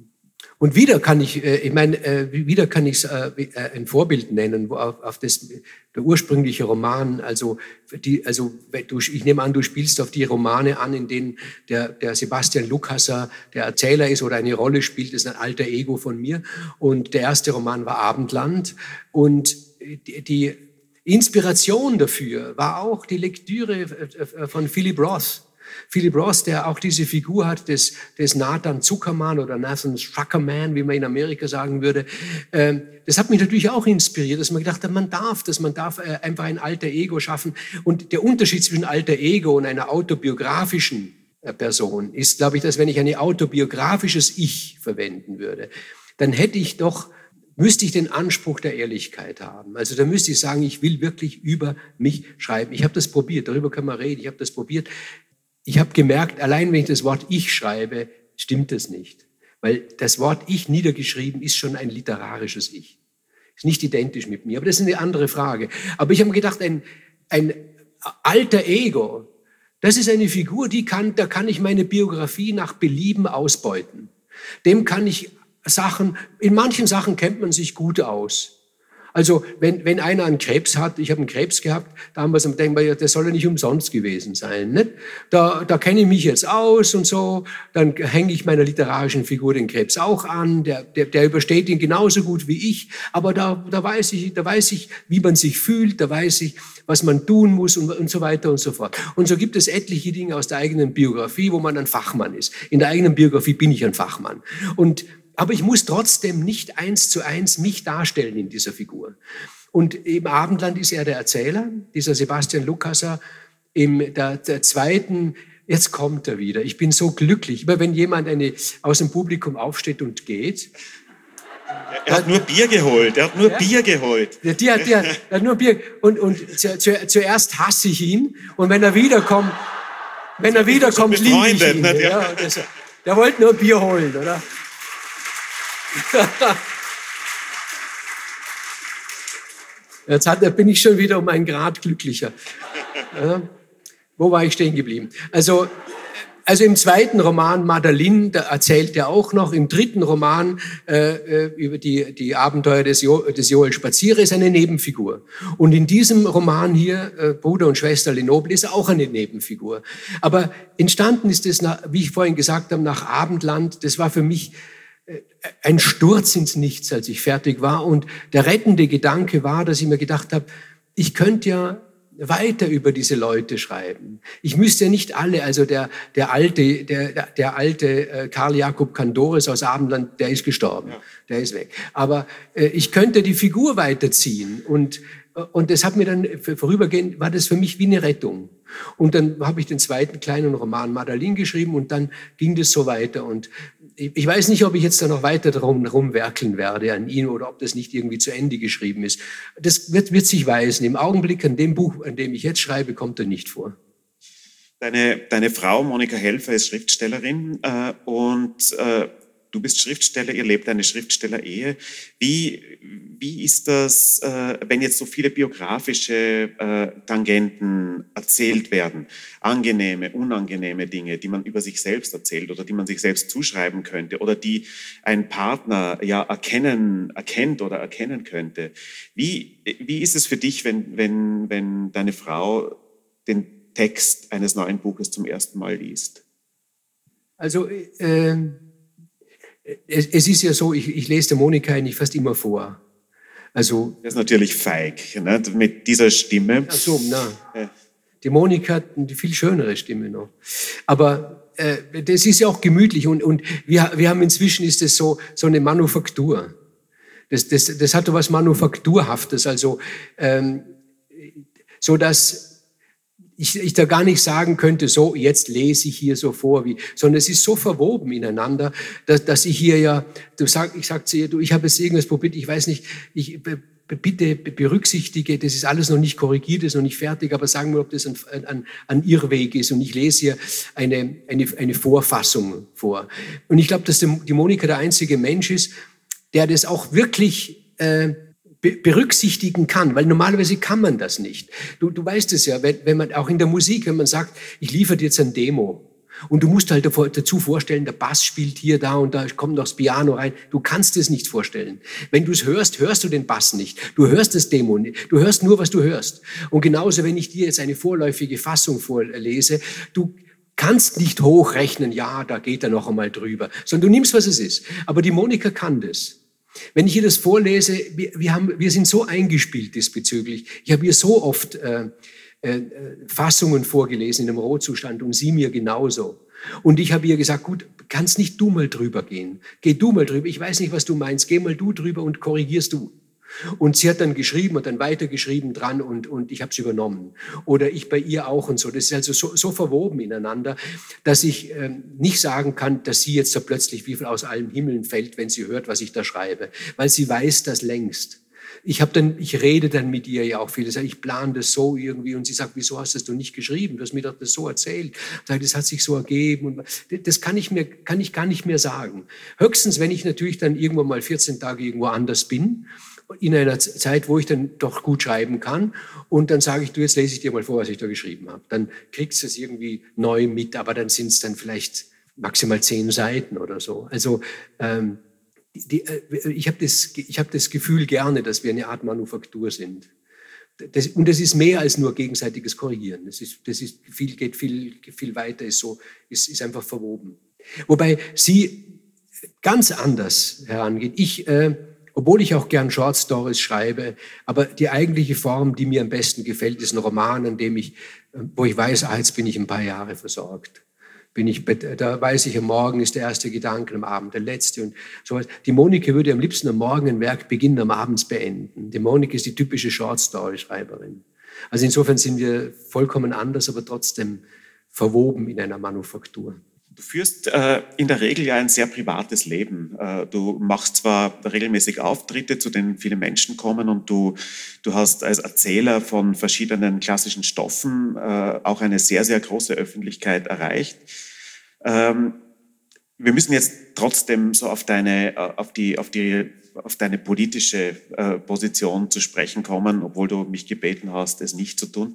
und wieder kann ich, äh, ich meine, äh, wieder kann ich äh, ein Vorbild nennen, wo auf, auf das der ursprüngliche Roman, also die, also du, ich nehme an, du spielst auf die Romane an, in denen der, der Sebastian Lukasser der Erzähler ist oder eine Rolle spielt, das ist ein alter Ego von mir. Und der erste Roman war Abendland und die, die Inspiration dafür war auch die Lektüre von Philip Roth. Philip Roth, der auch diese Figur hat des, des Nathan Zuckerman oder Nathan Zuckerman, wie man in Amerika sagen würde. Das hat mich natürlich auch inspiriert, dass man gedacht hat, man darf das, man darf einfach ein alter Ego schaffen. Und der Unterschied zwischen alter Ego und einer autobiografischen Person ist, glaube ich, dass wenn ich ein autobiografisches Ich verwenden würde, dann hätte ich doch müsste ich den Anspruch der Ehrlichkeit haben. Also da müsste ich sagen, ich will wirklich über mich schreiben. Ich habe das probiert, darüber können wir reden, ich habe das probiert. Ich habe gemerkt, allein wenn ich das Wort Ich schreibe, stimmt das nicht. Weil das Wort Ich niedergeschrieben ist schon ein literarisches Ich. Ist nicht identisch mit mir, aber das ist eine andere Frage. Aber ich habe mir gedacht, ein, ein alter Ego, das ist eine Figur, die kann, da kann ich meine Biografie nach Belieben ausbeuten. Dem kann ich Sachen, in manchen Sachen kennt man sich gut aus. Also wenn, wenn einer einen Krebs hat, ich habe einen Krebs gehabt, damals denken wir, ja, das soll ja nicht umsonst gewesen sein. Nicht? Da, da kenne ich mich jetzt aus und so, dann hänge ich meiner literarischen Figur den Krebs auch an, der, der, der übersteht ihn genauso gut wie ich, aber da, da, weiß ich, da weiß ich, wie man sich fühlt, da weiß ich, was man tun muss und, und so weiter und so fort. Und so gibt es etliche Dinge aus der eigenen Biografie, wo man ein Fachmann ist. In der eigenen Biografie bin ich ein Fachmann. Und aber ich muss trotzdem nicht eins zu eins mich darstellen in dieser Figur. Und im Abendland ist er der Erzähler, dieser Sebastian Lukasser. Im der, der zweiten, jetzt kommt er wieder. Ich bin so glücklich. Immer wenn jemand eine, aus dem Publikum aufsteht und geht. Er hat nur Bier geholt. Er hat nur ja? Bier geholt. Der, der, der, der hat nur Bier. Und, und zu, zu, zuerst hasse ich ihn. Und wenn er wiederkommt, wenn er wiederkommt, liebe ich ihn. Ne? Ja, das, der wollte nur Bier holen, oder? Jetzt hat, bin ich schon wieder um einen Grad glücklicher. Ja, wo war ich stehen geblieben? Also, also im zweiten Roman Madeleine, da erzählt er auch noch. Im dritten Roman äh, über die, die Abenteuer des, jo, des Joel Spazierer ist eine Nebenfigur. Und in diesem Roman hier, äh, Bruder und Schwester Lenoble, ist auch eine Nebenfigur. Aber entstanden ist es, nach, wie ich vorhin gesagt habe, nach Abendland. Das war für mich ein Sturz ins Nichts, als ich fertig war. Und der rettende Gedanke war, dass ich mir gedacht habe, ich könnte ja weiter über diese Leute schreiben. Ich müsste ja nicht alle, also der, der alte, der, der alte Karl Jakob Kandores aus Abendland, der ist gestorben, ja. Der ist weg. Aber äh, ich könnte die Figur weiterziehen und Und das hat mir dann, vorübergehend war das für mich wie eine Rettung. Und dann habe ich den zweiten kleinen Roman Madeleine geschrieben und dann ging das so weiter. Und ich weiß nicht, ob ich jetzt da noch weiter drum rumwerkeln werde an ihn oder ob das nicht irgendwie zu Ende geschrieben ist. Das wird, wird sich weisen. Im Augenblick an dem Buch, an dem ich jetzt schreibe, kommt er nicht vor. Deine, deine Frau, Monika Helfer, ist Schriftstellerin äh, und äh, du bist Schriftsteller, ihr lebt eine Schriftsteller-Ehe. Wie, wie ist das, äh, wenn jetzt so viele biografische äh, Tangenten erzählt werden, angenehme, unangenehme Dinge, die man über sich selbst erzählt oder die man sich selbst zuschreiben könnte oder die ein Partner ja erkennen, erkennt oder erkennen könnte. Wie, wie ist es für dich, wenn, wenn, wenn deine Frau den Text eines neuen Buches zum ersten Mal liest? Also äh, es, es ist ja so, ich, ich lese der Monika eigentlich fast immer vor. Also, das ist natürlich feig, ne? Mit dieser Stimme. Ach so, na. Ja. Die Monika hat eine viel schönere Stimme noch. Aber äh, das ist ja auch gemütlich und, und wir, wir haben inzwischen ist das so, so eine Manufaktur. Das, das, das hat so was Manufakturhaftes, also ähm, so dass Ich, ich da gar nicht sagen könnte, so, jetzt lese ich hier so vor, wie, sondern es ist so verwoben ineinander, dass, dass ich hier ja, du sag, ich sag zu ihr, du, ich habe jetzt irgendwas probiert, ich weiß nicht, ich, bitte berücksichtige, das ist alles noch nicht korrigiert, ist noch nicht fertig, aber sagen wir, ob das ein, ein, ein Irrweg ist und ich lese hier eine, eine, eine Vorfassung vor. Und ich glaube, dass die Monika der einzige Mensch ist, der das auch wirklich, äh, berücksichtigen kann, weil normalerweise kann man das nicht. Du, du weißt es ja, wenn, wenn man auch in der Musik, wenn man sagt, ich liefere dir jetzt ein Demo und du musst halt dazu vorstellen, der Bass spielt hier, da und da kommt noch das Piano rein. Du kannst es nicht vorstellen. Wenn du es hörst, hörst du den Bass nicht. Du hörst das Demo nicht. Du hörst nur, was du hörst. Und genauso, wenn ich dir jetzt eine vorläufige Fassung vorlese, du kannst nicht hochrechnen, ja, da geht er noch einmal drüber, sondern du nimmst, was es ist. Aber die Monika kann das. Wenn ich ihr das vorlese, wir, wir, haben, wir sind so eingespielt diesbezüglich. Ich habe ihr so oft äh, äh, Fassungen vorgelesen in einem Rohzustand und sie mir genauso. Und ich habe ihr gesagt, gut, kannst nicht du mal drüber gehen. Geh du mal drüber. Ich weiß nicht, was du meinst. Geh mal du drüber und korrigierst du. Und sie hat dann geschrieben und dann weitergeschrieben dran und, und ich habe es übernommen. Oder ich bei ihr auch und so. Das ist also so, so verwoben ineinander, dass ich ähm, nicht sagen kann, dass sie jetzt da plötzlich wie viel aus allen Himmeln fällt, wenn sie hört, was ich da schreibe. Weil sie weiß das längst. Ich habe dann, ich rede dann mit ihr ja auch viel. Ich plane das so irgendwie und sie sagt, wieso hast du das nicht geschrieben? Du hast mir doch das so erzählt. Ich sage, das hat sich so ergeben und das kann ich mir, kann ich gar nicht mehr sagen. Höchstens, wenn ich natürlich dann irgendwann mal vierzehn Tage irgendwo anders bin, in einer Zeit, wo ich dann doch gut schreiben kann und dann sage ich, du, jetzt lese ich dir mal vor, was ich da geschrieben habe. Dann kriegst du es irgendwie neu mit, aber dann sind es dann vielleicht maximal zehn Seiten oder so. Also ähm, Die, ich habe das, ich hab das Gefühl gerne, dass wir eine Art Manufaktur sind. Das, und das ist mehr als nur gegenseitiges Korrigieren. Das ist, das ist viel, geht viel, viel weiter, ist, so, ist, ist einfach verwoben. Wobei sie ganz anders herangeht. Ich, äh, obwohl ich auch gern Short Stories schreibe, aber die eigentliche Form, die mir am besten gefällt, ist ein Roman, an dem ich, wo ich weiß, ah, jetzt bin ich ein paar Jahre versorgt. Bin ich, da weiß ich, am Morgen ist der erste Gedanke, am Abend der letzte und sowas. Die Monika würde am liebsten am Morgen ein Werk beginnen, am Abend beenden. Die Monika ist die typische Short-Story-Schreiberin. Also insofern sind wir vollkommen anders, aber trotzdem verwoben in einer Manufaktur. Du führst äh, in der Regel ja ein sehr privates Leben. Äh, du machst zwar regelmäßig Auftritte, zu denen viele Menschen kommen und du, du hast als Erzähler von verschiedenen klassischen Stoffen äh, auch eine sehr, sehr große Öffentlichkeit erreicht. Ähm, wir müssen jetzt trotzdem so auf deine, auf die, auf die, auf deine politische äh, Position zu sprechen kommen, obwohl du mich gebeten hast, es nicht zu tun.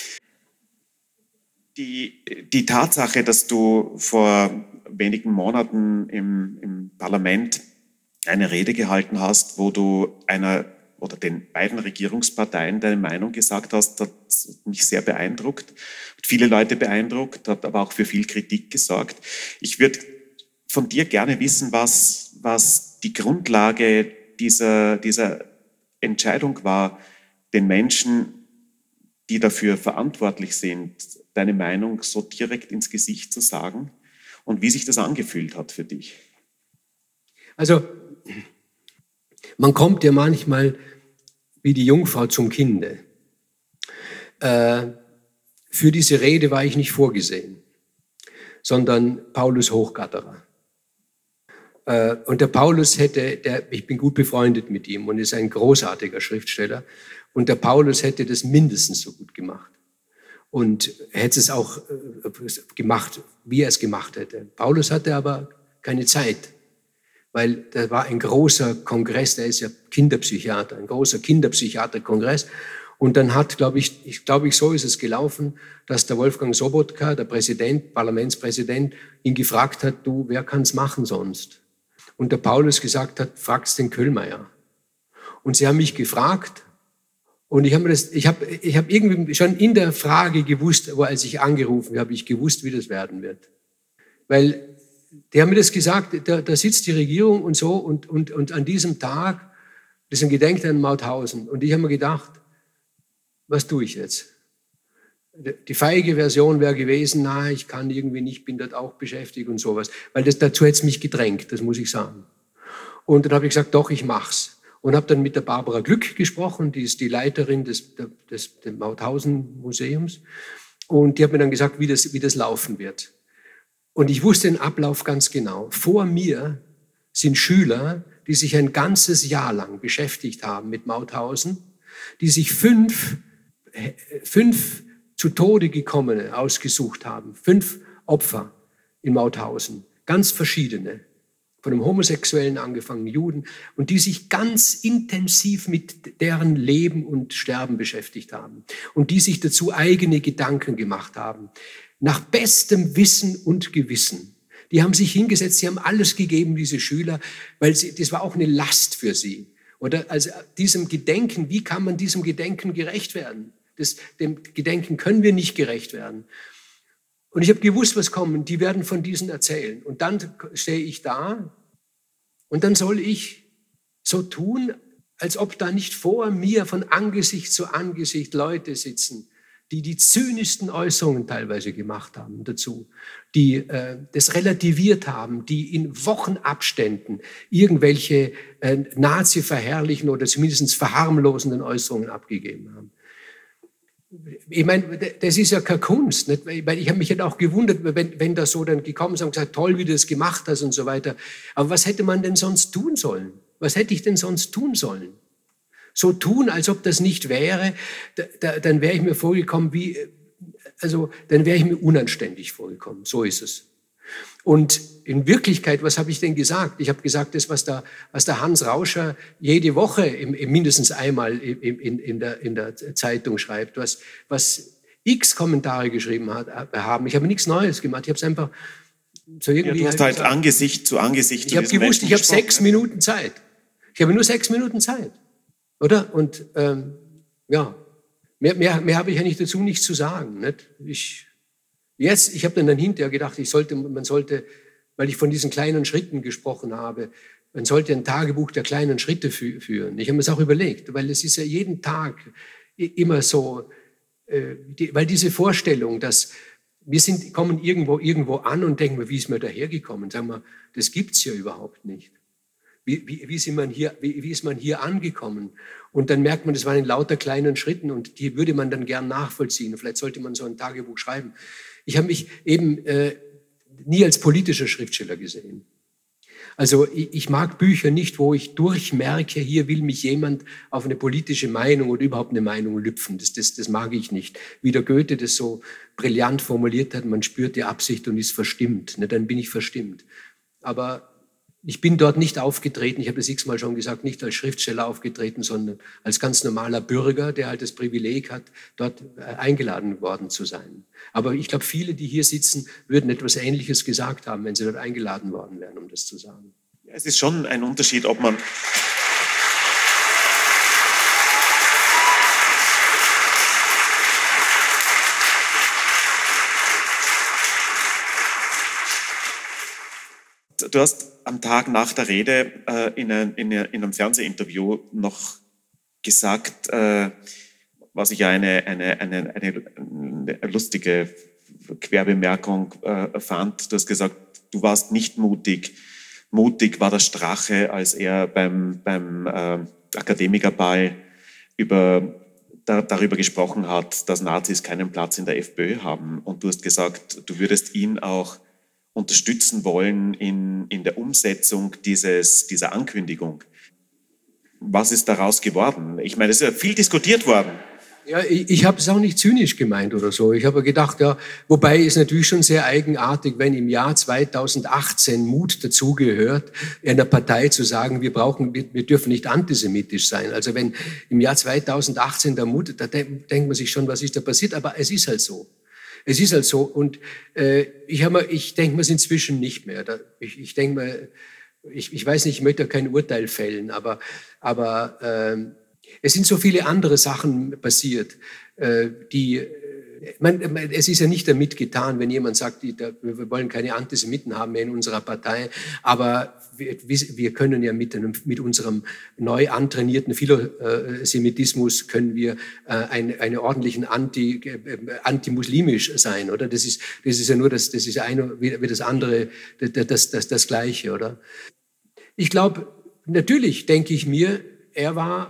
Die, die Tatsache, dass du vor wenigen Monaten im, im Parlament eine Rede gehalten hast, wo du einer oder den beiden Regierungsparteien deine Meinung gesagt hast, hat mich sehr beeindruckt, hat viele Leute beeindruckt, hat aber auch für viel Kritik gesorgt. Ich würde von dir gerne wissen, was, was die Grundlage dieser, dieser Entscheidung war, den Menschen, die dafür verantwortlich sind, deine Meinung so direkt ins Gesicht zu sagen und wie sich das angefühlt hat für dich. Also, man kommt ja manchmal wie die Jungfrau zum Kinde. Äh, für diese Rede war ich nicht vorgesehen, sondern Paulus Hochgatterer. Äh, und der Paulus hätte, der, ich bin gut befreundet mit ihm und ist ein großartiger Schriftsteller, und der Paulus hätte das mindestens so gut gemacht. Und hätte es auch gemacht, wie er es gemacht hätte. Paulus hatte aber keine Zeit. weil da war ein großer Kongress, der ist ja Kinderpsychiater, ein großer Kinderpsychiaterkongress. Und dann hat, glaube ich, ich glaube ich, so ist es gelaufen, dass der Wolfgang Sobotka, der Präsident, Parlamentspräsident, ihn gefragt hat, du, wer kann's machen sonst? Und der Paulus gesagt hat, frag's den Köhlmeier. Und sie haben mich gefragt, und ich habe das, ich habe, ich habe irgendwie schon in der Frage gewusst, aber als ich angerufen habe, habe ich gewusst, wie das werden wird. Weil die haben mir das gesagt, da, da sitzt die Regierung und so, und, und, und an diesem Tag, das ist ein Gedenken an Mauthausen. Und ich habe mir gedacht, was tue ich jetzt? Die feige Version wäre gewesen, na, ich kann irgendwie nicht, bin dort auch beschäftigt und sowas. Weil das, dazu hätte es mich gedrängt, das muss ich sagen. Und dann habe ich gesagt, doch, ich mach's. Und habe dann mit der Barbara Glück gesprochen, die ist die Leiterin des, des, des Mauthausen-Museums. Und die hat mir dann gesagt, wie das, wie das laufen wird. Und ich wusste den Ablauf ganz genau. Vor mir sind Schüler, die sich ein ganzes Jahr lang beschäftigt haben mit Mauthausen, die sich fünf, fünf zu Tode gekommene ausgesucht haben. Fünf Opfer in Mauthausen, ganz verschiedene. Von einem Homosexuellen angefangen, Juden, und die sich ganz intensiv mit deren Leben und Sterben beschäftigt haben und die sich dazu eigene Gedanken gemacht haben, nach bestem Wissen und Gewissen. Die haben sich hingesetzt, sie haben alles gegeben, diese Schüler, weil sie, das war auch eine Last für sie. Oder also diesem Gedenken, wie kann man diesem Gedenken gerecht werden? Das, dem Gedenken können wir nicht gerecht werden. Und ich habe gewusst, was kommt. Die werden von diesen erzählen. Und dann stehe ich da und dann soll ich so tun, als ob da nicht vor mir von Angesicht zu Angesicht Leute sitzen, die die zynischsten Äußerungen teilweise gemacht haben dazu, die äh, das relativiert haben, die in Wochenabständen irgendwelche äh, Nazi-verherrlichen oder zumindest verharmlosenden Äußerungen abgegeben haben. Ich meine, das ist ja keine Kunst, nicht? Weil ich habe mich halt auch gewundert, wenn, wenn da so dann gekommen ist und gesagt, toll, wie du das gemacht hast und so weiter. Aber was hätte man denn sonst tun sollen? Was hätte ich denn sonst tun sollen? So tun, als ob das nicht wäre, da, da, dann wäre ich mir vorgekommen wie, also dann wäre ich mir unanständig vorgekommen. So ist es. Und in Wirklichkeit, was habe ich denn gesagt? Ich habe gesagt, das, was der, was der Hans Rauscher jede Woche im, im mindestens einmal in, in, in, der, in der Zeitung schreibt, was, was x Kommentare geschrieben hat, haben. Ich habe nichts Neues gemacht. Ich habe es einfach so irgendwie... Ja, du hast halt gesagt, Angesicht zu Angesicht. Ich habe gewusst, ich habe sechs Minuten Zeit. Ich habe nur sechs Minuten Zeit. Oder? Und ähm, ja, mehr, mehr, mehr habe ich eigentlich dazu nichts zu sagen. Nicht? Ich... Jetzt, ich habe dann, dann hinterher gedacht, ich sollte, man sollte, weil ich von diesen kleinen Schritten gesprochen habe, man sollte ein Tagebuch der kleinen Schritte fü- führen. Ich habe mir das auch überlegt, weil es ist ja jeden Tag immer so, äh, die, weil diese Vorstellung, dass wir sind, kommen irgendwo, irgendwo an und denken, wie ist man dahergekommen? Sagen wir, das gibt's ja überhaupt nicht. Wie, wie, wie, sind man hier, wie, wie ist man hier angekommen? Und dann merkt man, das waren in lauter kleinen Schritten und die würde man dann gern nachvollziehen. Vielleicht sollte man so ein Tagebuch schreiben. Ich habe mich eben äh, nie als politischer Schriftsteller gesehen. Also ich, ich mag Bücher nicht, wo ich durchmerke, hier will mich jemand auf eine politische Meinung oder überhaupt eine Meinung lüpfen. Das, das, das mag ich nicht. Wie der Goethe das so brillant formuliert hat, man spürt die Absicht und ist verstimmt. Ne, dann bin ich verstimmt. Aber ich bin dort nicht aufgetreten, ich habe das x-mal schon gesagt, nicht als Schriftsteller aufgetreten, sondern als ganz normaler Bürger, der halt das Privileg hat, dort eingeladen worden zu sein. Aber ich glaube, viele, die hier sitzen, würden etwas Ähnliches gesagt haben, wenn sie dort eingeladen worden wären, um das zu sagen. Ja, es ist schon ein Unterschied, ob man... Du hast am Tag nach der Rede äh, in, ein, in, in einem Fernsehinterview noch gesagt, äh, was ich ja eine, eine, eine, eine lustige Querbemerkung äh, fand. Du hast gesagt, du warst nicht mutig. Mutig war der Strache, als er beim, beim äh, Akademikerball über, da, darüber gesprochen hat, dass Nazis keinen Platz in der FPÖ haben. Und du hast gesagt, du würdest ihn auch unterstützen wollen in, in der Umsetzung dieses, dieser Ankündigung. Was ist daraus geworden? Ich meine, es ist ja viel diskutiert worden. Ja, ich, ich habe es auch nicht zynisch gemeint oder so. Ich habe gedacht, ja, wobei es natürlich schon sehr eigenartig, wenn im Jahr zweitausendachtzehn Mut dazugehört, einer Partei zu sagen, wir brauchen, wir, wir dürfen nicht antisemitisch sein. Also wenn im Jahr zweitausendachtzehn der Mut, da denkt man sich schon, was ist da passiert? Aber es ist halt so. Es ist halt so. Und äh, ich, hab mal, ich denke mir es inzwischen nicht mehr. Da, ich ich denke mir, ich, ich weiß nicht, ich möchte kein Urteil fällen, aber, aber äh, es sind so viele andere Sachen passiert, äh, die, man, es ist ja nicht damit getan, wenn jemand sagt, die, da, wir wollen keine Antisemiten haben mehr in unserer Partei, aber wir, wir können ja mit, einem, mit unserem neu antrainierten Philosemitismus können wir äh, ein, eine ordentlichen Anti, äh, antimuslimisch sein, oder? Das ist, das ist ja nur das, das ist eine wie, wie das andere, das, das, das, das Gleiche, oder? Ich glaube, natürlich denke ich mir, er war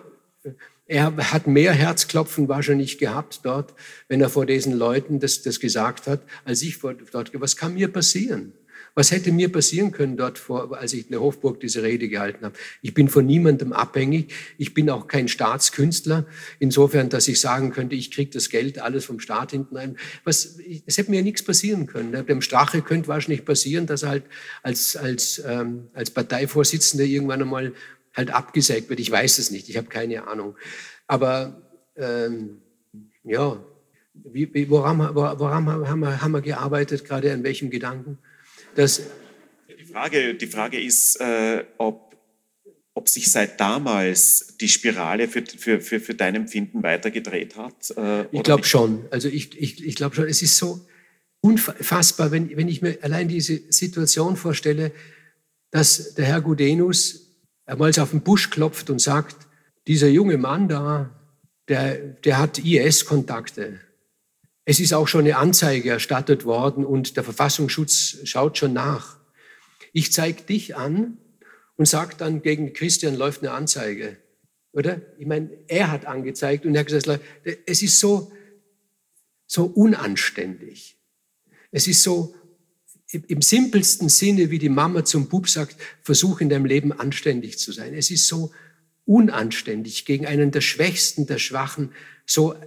Er hat mehr Herzklopfen wahrscheinlich gehabt dort, wenn er vor diesen Leuten das, das gesagt hat, als ich vor, dort. Was kann mir passieren? Was hätte mir passieren können dort, vor, als ich in der Hofburg diese Rede gehalten habe? Ich bin von niemandem abhängig. Ich bin auch kein Staatskünstler. Insofern, dass ich sagen könnte, ich kriege das Geld alles vom Staat hinten rein. Was, es hätte mir nichts passieren können. Dem Strache könnte wahrscheinlich passieren, dass er halt als, als, ähm, als Parteivorsitzender irgendwann einmal halt abgesägt wird. Ich weiß es nicht, ich habe keine Ahnung. Aber ähm, ja, wie, wie, woran, woran haben, wir, haben wir gearbeitet, gerade an welchem Gedanken? Das die, Frage, die Frage ist, äh, ob, ob sich seit damals die Spirale für, für, für, für dein Empfinden weitergedreht hat. Äh, ich glaube schon. Also ich, ich, ich glaube schon, es ist so unfassbar, wenn, wenn ich mir allein diese Situation vorstelle, dass der Herr Gudenus einmal auf den Busch klopft und sagt, dieser junge Mann da, der, der hat I S-Kontakte. Es ist auch schon eine Anzeige erstattet worden und der Verfassungsschutz schaut schon nach. Ich zeige dich an und sage dann, gegen Christian läuft eine Anzeige. Oder? Ich meine, er hat angezeigt und er hat gesagt, es ist so, so unanständig. Es ist so im simpelsten Sinne, wie die Mama zum Bub sagt, versuch in deinem Leben anständig zu sein. Es ist so unanständig, gegen einen der Schwächsten, der Schwachen, so,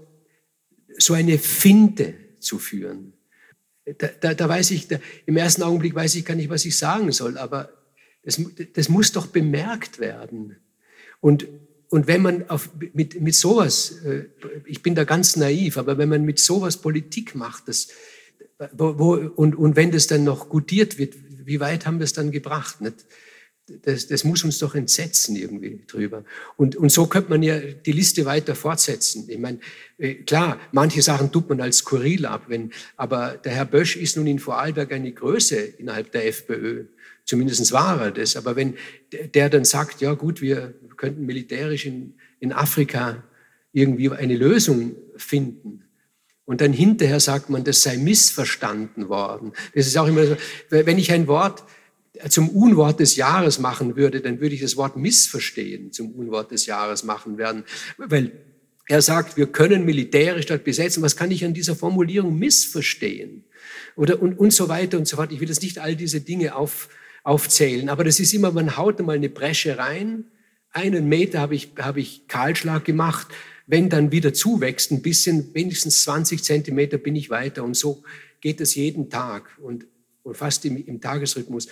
so eine Finte zu führen. Da, da, da weiß ich, da, im ersten Augenblick weiß ich gar nicht, was ich sagen soll, aber das, das muss doch bemerkt werden. Und, und wenn man auf, mit, mit sowas, ich bin da ganz naiv, aber wenn man mit sowas Politik macht, das, Wo, wo, und, und wenn das dann noch gutiert wird, wie weit haben wir es dann gebracht? Nicht? Das, das muss uns doch entsetzen irgendwie drüber. Und, und so könnte man ja die Liste weiter fortsetzen. Ich meine, klar, manche Sachen tut man als skurril ab, wenn, aber der Herr Bösch ist nun in Vorarlberg eine Größe innerhalb der FPÖ. Zumindest war er das. Aber wenn der dann sagt, ja gut, wir könnten militärisch in, in Afrika irgendwie eine Lösung finden, und dann hinterher sagt man, das sei missverstanden worden. Das ist auch immer so, wenn ich ein Wort zum Unwort des Jahres machen würde, dann würde ich das Wort missverstehen zum Unwort des Jahres machen werden. Weil er sagt, wir können militärisch dort besetzen. Was kann ich an dieser Formulierung missverstehen? Oder und, und so weiter und so fort. Ich will jetzt nicht all diese Dinge auf, aufzählen, aber das ist immer, man haut einmal eine Bresche rein. Einen Meter habe ich, habe ich Kahlschlag gemacht. Wenn dann wieder zuwächst, ein bisschen, wenigstens zwanzig Zentimeter bin ich weiter. Und so geht es jeden Tag und, und fast im, im Tagesrhythmus.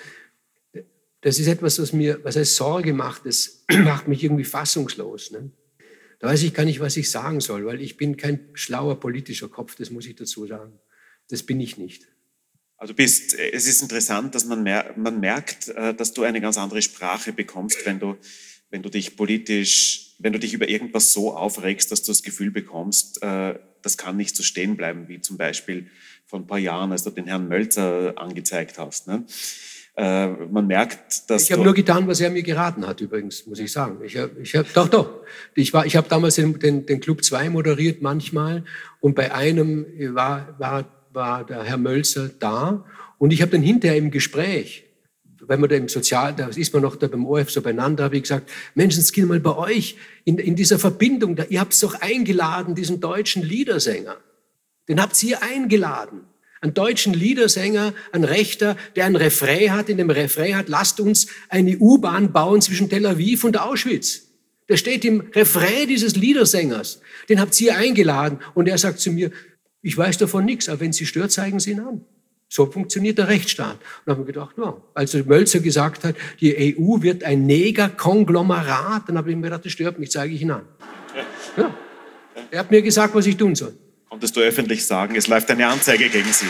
Das ist etwas, was mir, was heißt Sorge macht. Das macht mich irgendwie fassungslos. Ne? Da weiß ich gar nicht, was ich sagen soll, weil ich bin kein schlauer politischer Kopf, das muss ich dazu sagen. Das bin ich nicht. Also bist, es ist interessant, dass man, mer- man merkt, dass du eine ganz andere Sprache bekommst, wenn du, wenn du dich politisch wenn du dich über irgendwas so aufregst, dass du das Gefühl bekommst, äh, das kann nicht so stehen bleiben, wie zum Beispiel vor ein paar Jahren, als du den Herrn Mölzer angezeigt hast. Ne? Äh, man merkt, dass Ich habe nur getan, was er mir geraten hat, übrigens, muss ich sagen. Ich habe, ich hab, doch, doch. Ich, war, ich habe damals den, den, den Club zwei moderiert manchmal und bei einem war, war, war der Herr Mölzer da und ich habe dann hinterher im Gespräch, wenn man da im Sozial, da ist man noch da beim O R F so beieinander, habe ich gesagt, Mensch, es geht mal bei euch in, in dieser Verbindung, da, ihr habt es doch eingeladen, diesen deutschen Liedersänger. Den habt ihr eingeladen. Einen deutschen Liedersänger, einen Rechter, der ein Refrain hat, in dem Refrain hat, lasst uns eine U-Bahn bauen zwischen Tel Aviv und Auschwitz. Der steht im Refrain dieses Liedersängers. Den habt ihr eingeladen und er sagt zu mir, ich weiß davon nichts, aber wenn Sie stört, zeigen Sie ihn an. So funktioniert der Rechtsstaat. Und da haben wir gedacht, ja, als Mölzer gesagt hat, die E U wird ein Negerkonglomerat, dann habe ich mir gedacht, das stört mich, zeige ich ihn an. Ja. Er hat mir gesagt, was ich tun soll. Konntest du öffentlich sagen, es läuft eine Anzeige gegen Sie?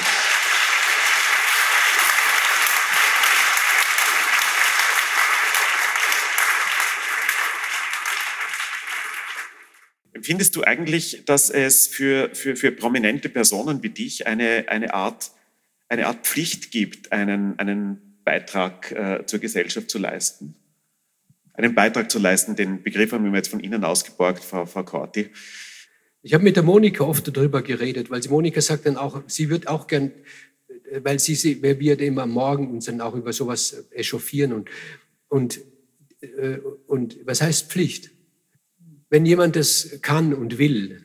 Empfindest du eigentlich, dass es für, für, für prominente Personen wie dich eine, eine, Art, eine Art Pflicht gibt, einen, einen Beitrag äh, zur Gesellschaft zu leisten? Einen Beitrag zu leisten, den Begriff haben wir jetzt von Ihnen ausgeborgt, Frau, Frau Corti. Ich habe mit der Monika oft darüber geredet, weil sie Monika sagt dann auch, sie wird auch gern, weil sie, sie weil wir immer am Morgen uns dann auch über sowas echauffieren und, und, äh, und was heißt Pflicht? Wenn jemand das kann und will,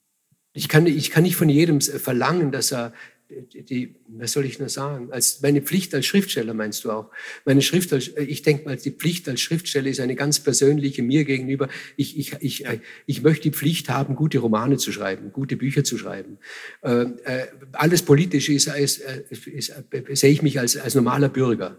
ich kann, ich kann nicht von jedem verlangen, dass er, die, was soll ich nur sagen, als meine Pflicht als Schriftsteller meinst du auch, meine Schrift als, ich denke mal, die Pflicht als Schriftsteller ist eine ganz persönliche mir gegenüber. Ich, ich, ich, ich möchte die Pflicht haben, gute Romane zu schreiben, gute Bücher zu schreiben. Äh, alles Politische ist, ist, ist, ist, sehe ich mich als, als normaler Bürger.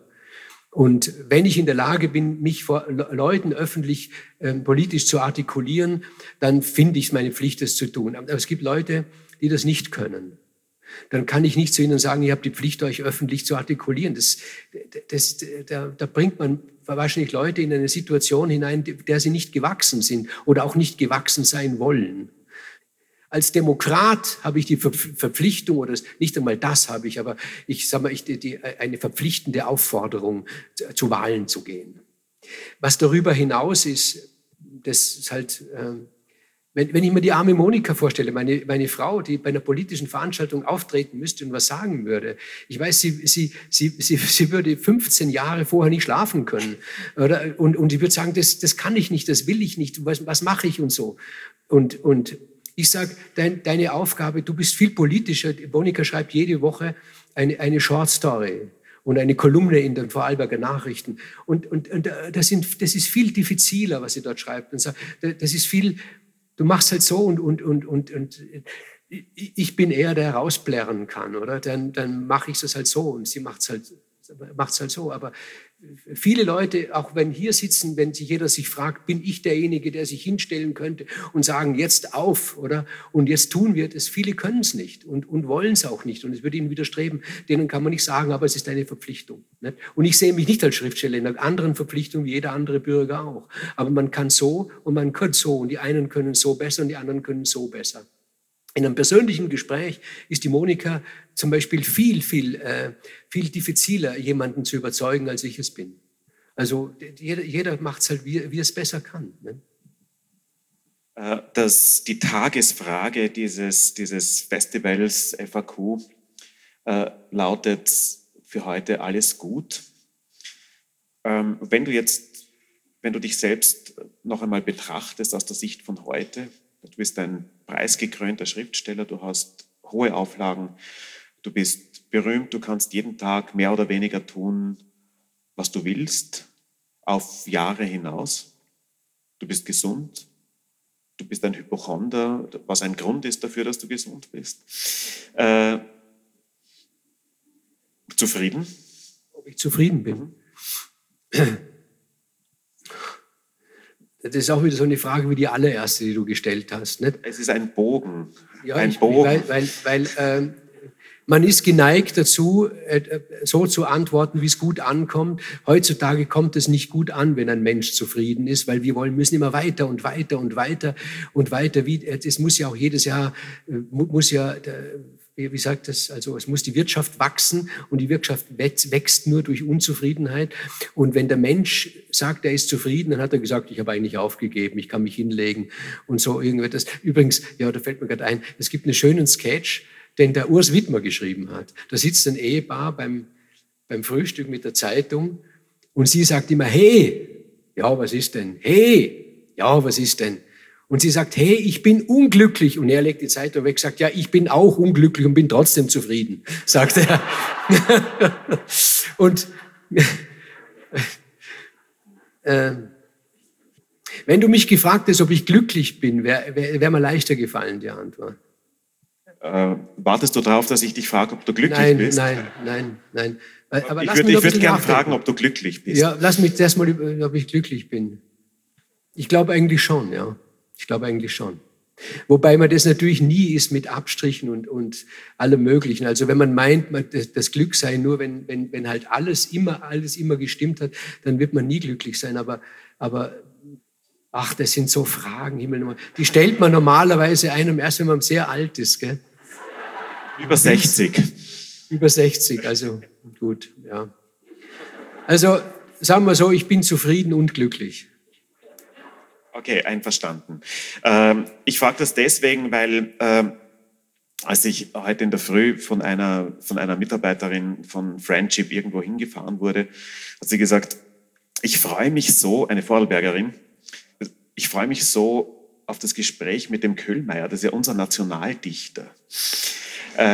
Und wenn ich in der Lage bin, mich vor Leuten öffentlich äh, politisch zu artikulieren, dann finde ich es meine Pflicht, das zu tun. Aber es gibt Leute, die das nicht können. Dann kann ich nicht zu ihnen sagen, ihr habt die Pflicht, euch öffentlich zu artikulieren. Das, das, da, da bringt man wahrscheinlich Leute in eine Situation hinein, der sie nicht gewachsen sind oder auch nicht gewachsen sein wollen. Als Demokrat habe ich die Verpflichtung, oder nicht einmal das habe ich, aber ich sage mal, ich, die, die, eine verpflichtende Aufforderung, zu Wahlen zu gehen. Was darüber hinaus ist, das ist halt, äh, wenn, wenn ich mir die arme Monika vorstelle, meine, meine Frau, die bei einer politischen Veranstaltung auftreten müsste und was sagen würde. Ich weiß, sie, sie, sie, sie, sie würde fünfzehn Jahre vorher nicht schlafen können. Oder? Und, und sie würde sagen, das, das kann ich nicht, das will ich nicht, was, was mache ich und so. Und, und ich sage, dein, deine Aufgabe, du bist viel politischer. Monika schreibt jede Woche eine, eine Short Story und eine Kolumne in den Vorarlberger Nachrichten. Und, und, und das, sind, das ist viel diffiziler, was sie dort schreibt. Und sagt, das ist viel, du machst halt so und, und, und, und, und ich bin eher der, der rausplärren kann, oder? Dann, dann mache ich das halt so und sie macht es halt, macht's halt so. Aber viele Leute, auch wenn hier sitzen, wenn sich jeder sich fragt, bin ich derjenige, der sich hinstellen könnte und sagen, jetzt auf, oder? Und jetzt tun wir das. Viele können es nicht und, und wollen es auch nicht. Und es würde ihnen widerstreben. Denen kann man nicht sagen, aber es ist eine Verpflichtung. Nicht? Und ich sehe mich nicht als Schriftsteller in einer anderen Verpflichtung wie jeder andere Bürger auch. Aber man kann so und man kann so. Und die einen können so besser und die anderen können so besser. In einem persönlichen Gespräch ist die Monika zum Beispiel viel, viel, äh, viel diffiziler, jemanden zu überzeugen, als ich es bin. Also jeder, jeder macht es halt, wie, wie er es besser kann. Ne? Das, die Tagesfrage dieses, dieses Festivals F A Q äh, lautet für heute alles gut. Ähm, wenn du jetzt, wenn du dich selbst noch einmal betrachtest aus der Sicht von heute, du bist ein preisgekrönter Schriftsteller, du hast hohe Auflagen, du bist berühmt, du kannst jeden Tag mehr oder weniger tun, was du willst, auf Jahre hinaus. Du bist gesund, du bist ein Hypochonder, was ein Grund ist dafür, dass du gesund bist. Äh, zufrieden? Ob ich zufrieden bin? Mhm. Das ist auch wieder so eine Frage wie die allererste, die du gestellt hast. Nicht? Es ist ein Bogen. Ja, ein ich, Bogen. Weil, weil, weil äh, man ist geneigt dazu, äh, so zu antworten, wie es gut ankommt. Heutzutage kommt es nicht gut an, wenn ein Mensch zufrieden ist, weil wir wollen, müssen immer weiter und weiter und weiter und weiter. Es muss ja auch jedes Jahr, muss ja, wie sagt das, also es muss die Wirtschaft wachsen und die Wirtschaft wächst nur durch Unzufriedenheit. Und wenn der Mensch sagt, er ist zufrieden, dann hat er gesagt, ich habe eigentlich aufgegeben, ich kann mich hinlegen und so irgendetwas. Übrigens, ja, da fällt mir gerade ein, es gibt einen schönen Sketch, den der Urs Widmer geschrieben hat. Da sitzt ein Ehepaar beim, beim Frühstück mit der Zeitung und sie sagt immer, hey, ja, was ist denn? Hey, ja, was ist denn? Und sie sagt, hey, ich bin unglücklich. Und er legt die Zeitung weg, sagt, ja, ich bin auch unglücklich und bin trotzdem zufrieden, sagt er. Und äh, Wenn du mich gefragt hättest, ob ich glücklich bin, wäre wär, wär mir leichter gefallen, die Antwort. Äh, wartest du darauf, dass ich dich frage, ob du glücklich nein, bist? Nein, nein, nein, nein. Aber ich würde würd gerne fragen, ob du glücklich bist. Ja, lass mich erst mal, ob ich glücklich bin. Ich glaube eigentlich schon, ja. Ich glaube eigentlich schon. Wobei man das natürlich nie ist mit Abstrichen und, und allem Möglichen. Also wenn man meint, man, das, das Glück sei nur, wenn, wenn, wenn halt alles immer, alles immer gestimmt hat, dann wird man nie glücklich sein. Aber, aber ach, das sind so Fragen, Himmel, die stellt man normalerweise einem erst, wenn man sehr alt ist, gell? Über sechzig. Über sechzig, also gut, ja. Also sagen wir so, ich bin zufrieden und glücklich. Okay, einverstanden. Ähm, ich frage das deswegen, weil ähm, als ich heute in der Früh von einer, von einer Mitarbeiterin von Friendship irgendwo hingefahren wurde, hat sie gesagt, ich freue mich so, eine Vorarlbergerin, ich freue mich so auf das Gespräch mit dem Köhlmeier, das ist ja unser Nationaldichter. Äh,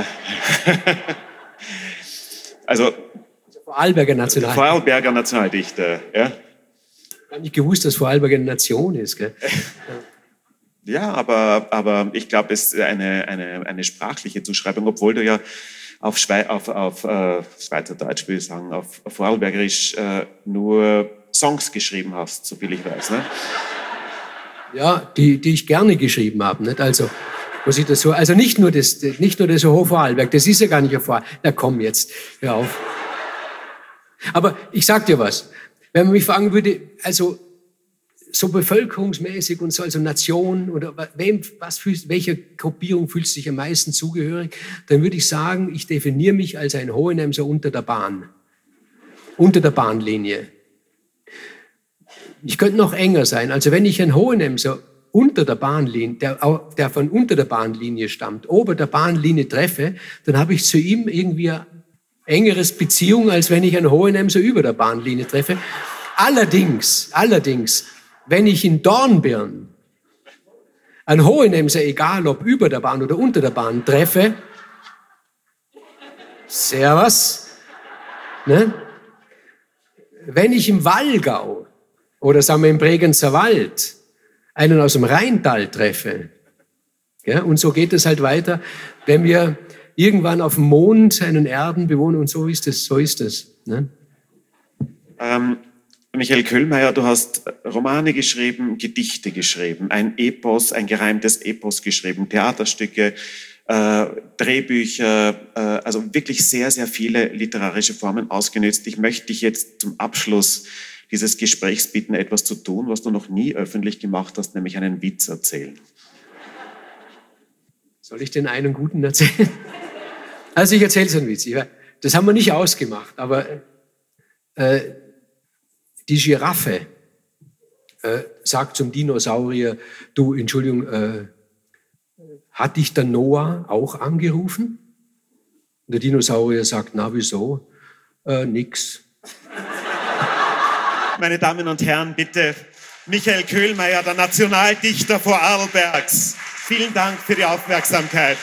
also Vorarlberger Nationaldichter. Vorarlberger Nationaldichter, ja. Ich habe nicht gewusst, dass Vorarlberg eine Nation ist. Gell? Ja, aber, aber ich glaube, es ist eine, eine, eine sprachliche Zuschreibung, obwohl du ja auf, Schwe auf, auf äh, Schweizerdeutsch, würde ich sagen, auf, auf Vorarlbergerisch äh, nur Songs geschrieben hast, soviel ich weiß. Ne? Ja, die, die ich gerne geschrieben habe. Nicht? Also, muss ich das so, also nicht nur das, nicht nur das Hochvorarlberg, das ist ja gar nicht auf Vorarlberg. Na komm jetzt, hör auf. Aber ich sag dir was. Wenn man mich fragen würde, also so bevölkerungsmäßig und so, also Nation oder wem, was fühlst, welcher Gruppierung fühlst du dich am meisten zugehörig, dann würde ich sagen, ich definiere mich als ein Hohenemser unter der Bahn, unter der Bahnlinie. Ich könnte noch enger sein. Also wenn ich ein Hohenemser unter der Bahnlinie, der, der von unter der Bahnlinie stammt, ober der Bahnlinie treffe, dann habe ich zu ihm irgendwie eine engeres Beziehung, als wenn ich einen Hohenemser über der Bahnlinie treffe. Allerdings, allerdings, wenn ich in Dornbirn einen Hohenemser, egal ob über der Bahn oder unter der Bahn, treffe, servus, ne? Wenn ich im Wallgau oder sagen wir im Bregenzer Wald einen aus dem Rheintal treffe, ja, und so geht es halt weiter, wenn wir irgendwann auf dem Mond einen Erden bewohnen und so ist es, so ist es. Ne? Ähm, Michael Köhlmeier, du hast Romane geschrieben, Gedichte geschrieben, ein Epos, ein gereimtes Epos geschrieben, Theaterstücke, äh, Drehbücher, äh, also wirklich sehr, sehr viele literarische Formen ausgenutzt. Ich möchte dich jetzt zum Abschluss dieses Gesprächs bitten, etwas zu tun, was du noch nie öffentlich gemacht hast, nämlich einen Witz erzählen. Soll ich den einen guten erzählen? Also ich erzähle so einen Witz. Das haben wir nicht ausgemacht, aber äh, die Giraffe äh, sagt zum Dinosaurier, du, Entschuldigung, äh, hat dich der Noah auch angerufen? Und der Dinosaurier sagt, na wieso? Äh, nix. Meine Damen und Herren, bitte Michael Köhlmeier, der Nationaldichter Vorarlbergs. Vielen Dank für die Aufmerksamkeit.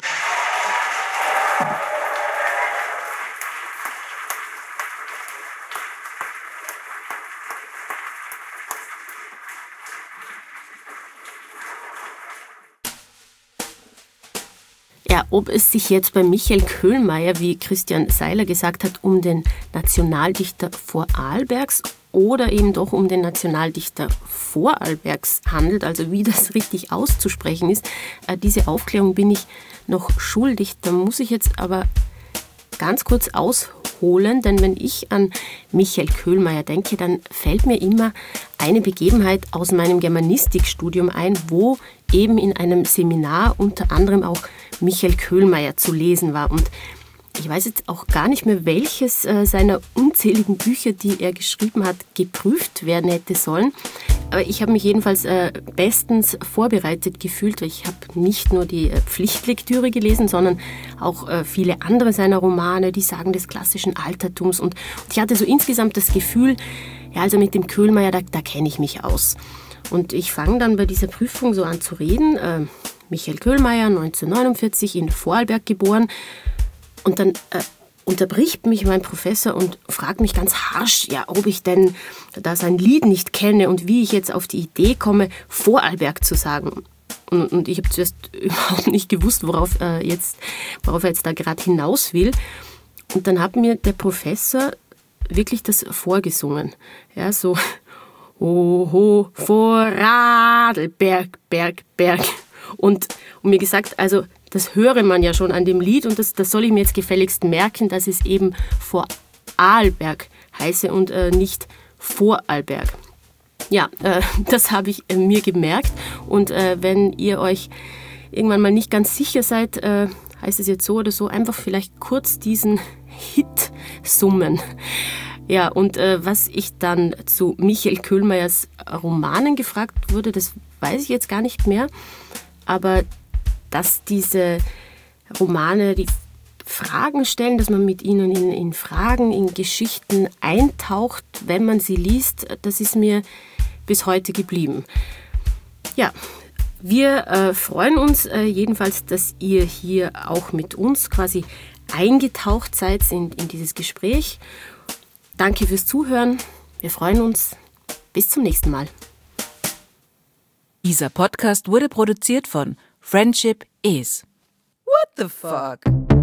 Ja, ob es sich jetzt bei Michael Köhlmeier, wie Christian Seiler gesagt hat, um den Nationaldichter Vorarlbergs oder eben doch um den Nationaldichter Vorarlbergs handelt, also wie das richtig auszusprechen ist, äh, diese Aufklärung bin ich noch schuldig. Da muss ich jetzt aber ganz kurz ausholen, denn wenn ich an Michael Köhlmeier denke, dann fällt mir immer eine Begebenheit aus meinem Germanistikstudium ein, wo eben in einem Seminar unter anderem auch Michael Köhlmeier zu lesen war. Und ich weiß jetzt auch gar nicht mehr, welches äh, seiner unzähligen Bücher, die er geschrieben hat, geprüft werden hätte sollen. Aber ich habe mich jedenfalls äh, bestens vorbereitet gefühlt, weil ich habe nicht nur die äh, Pflichtlektüre gelesen, sondern auch äh, viele andere seiner Romane, die Sagen des klassischen Altertums. Und, und ich hatte so insgesamt das Gefühl, ja, also mit dem Köhlmeier, da, da kenne ich mich aus. Und ich fange dann bei dieser Prüfung so an zu reden. Äh, Michael Köhlmeier, neunzehnhundertneunundvierzig in Vorarlberg geboren. Und dann äh, unterbricht mich mein Professor und fragt mich ganz harsch, ja, ob ich denn da sein Lied nicht kenne und wie ich jetzt auf die Idee komme, Vorarlberg zu sagen. Und, und ich habe zuerst überhaupt nicht gewusst, worauf, äh, jetzt, worauf er jetzt da gerade hinaus will. Und dann hat mir der Professor wirklich das vorgesungen. Ja, so, Oho, Vorarlberg, Berg, Berg. Und, und mir gesagt, also das höre man ja schon an dem Lied und das, das soll ich mir jetzt gefälligst merken, dass es eben Vorarlberg heiße und äh, nicht Vorarlberg. Ja, äh, das habe ich äh, mir gemerkt und äh, wenn ihr euch irgendwann mal nicht ganz sicher seid, äh, heißt es jetzt so oder so, einfach vielleicht kurz diesen Hit summen. Ja, und äh, was ich dann zu Michael Köhlmeiers Romanen gefragt wurde, das weiß ich jetzt gar nicht mehr, aber dass diese Romane die Fragen stellen, dass man mit ihnen in, in Fragen, in Geschichten eintaucht, wenn man sie liest, das ist mir bis heute geblieben. Ja, wir äh, freuen uns äh, jedenfalls, dass ihr hier auch mit uns quasi eingetaucht seid in, in dieses Gespräch. Danke fürs Zuhören. Wir freuen uns. Bis zum nächsten Mal. Dieser Podcast wurde produziert von Friendship Is. What the fuck?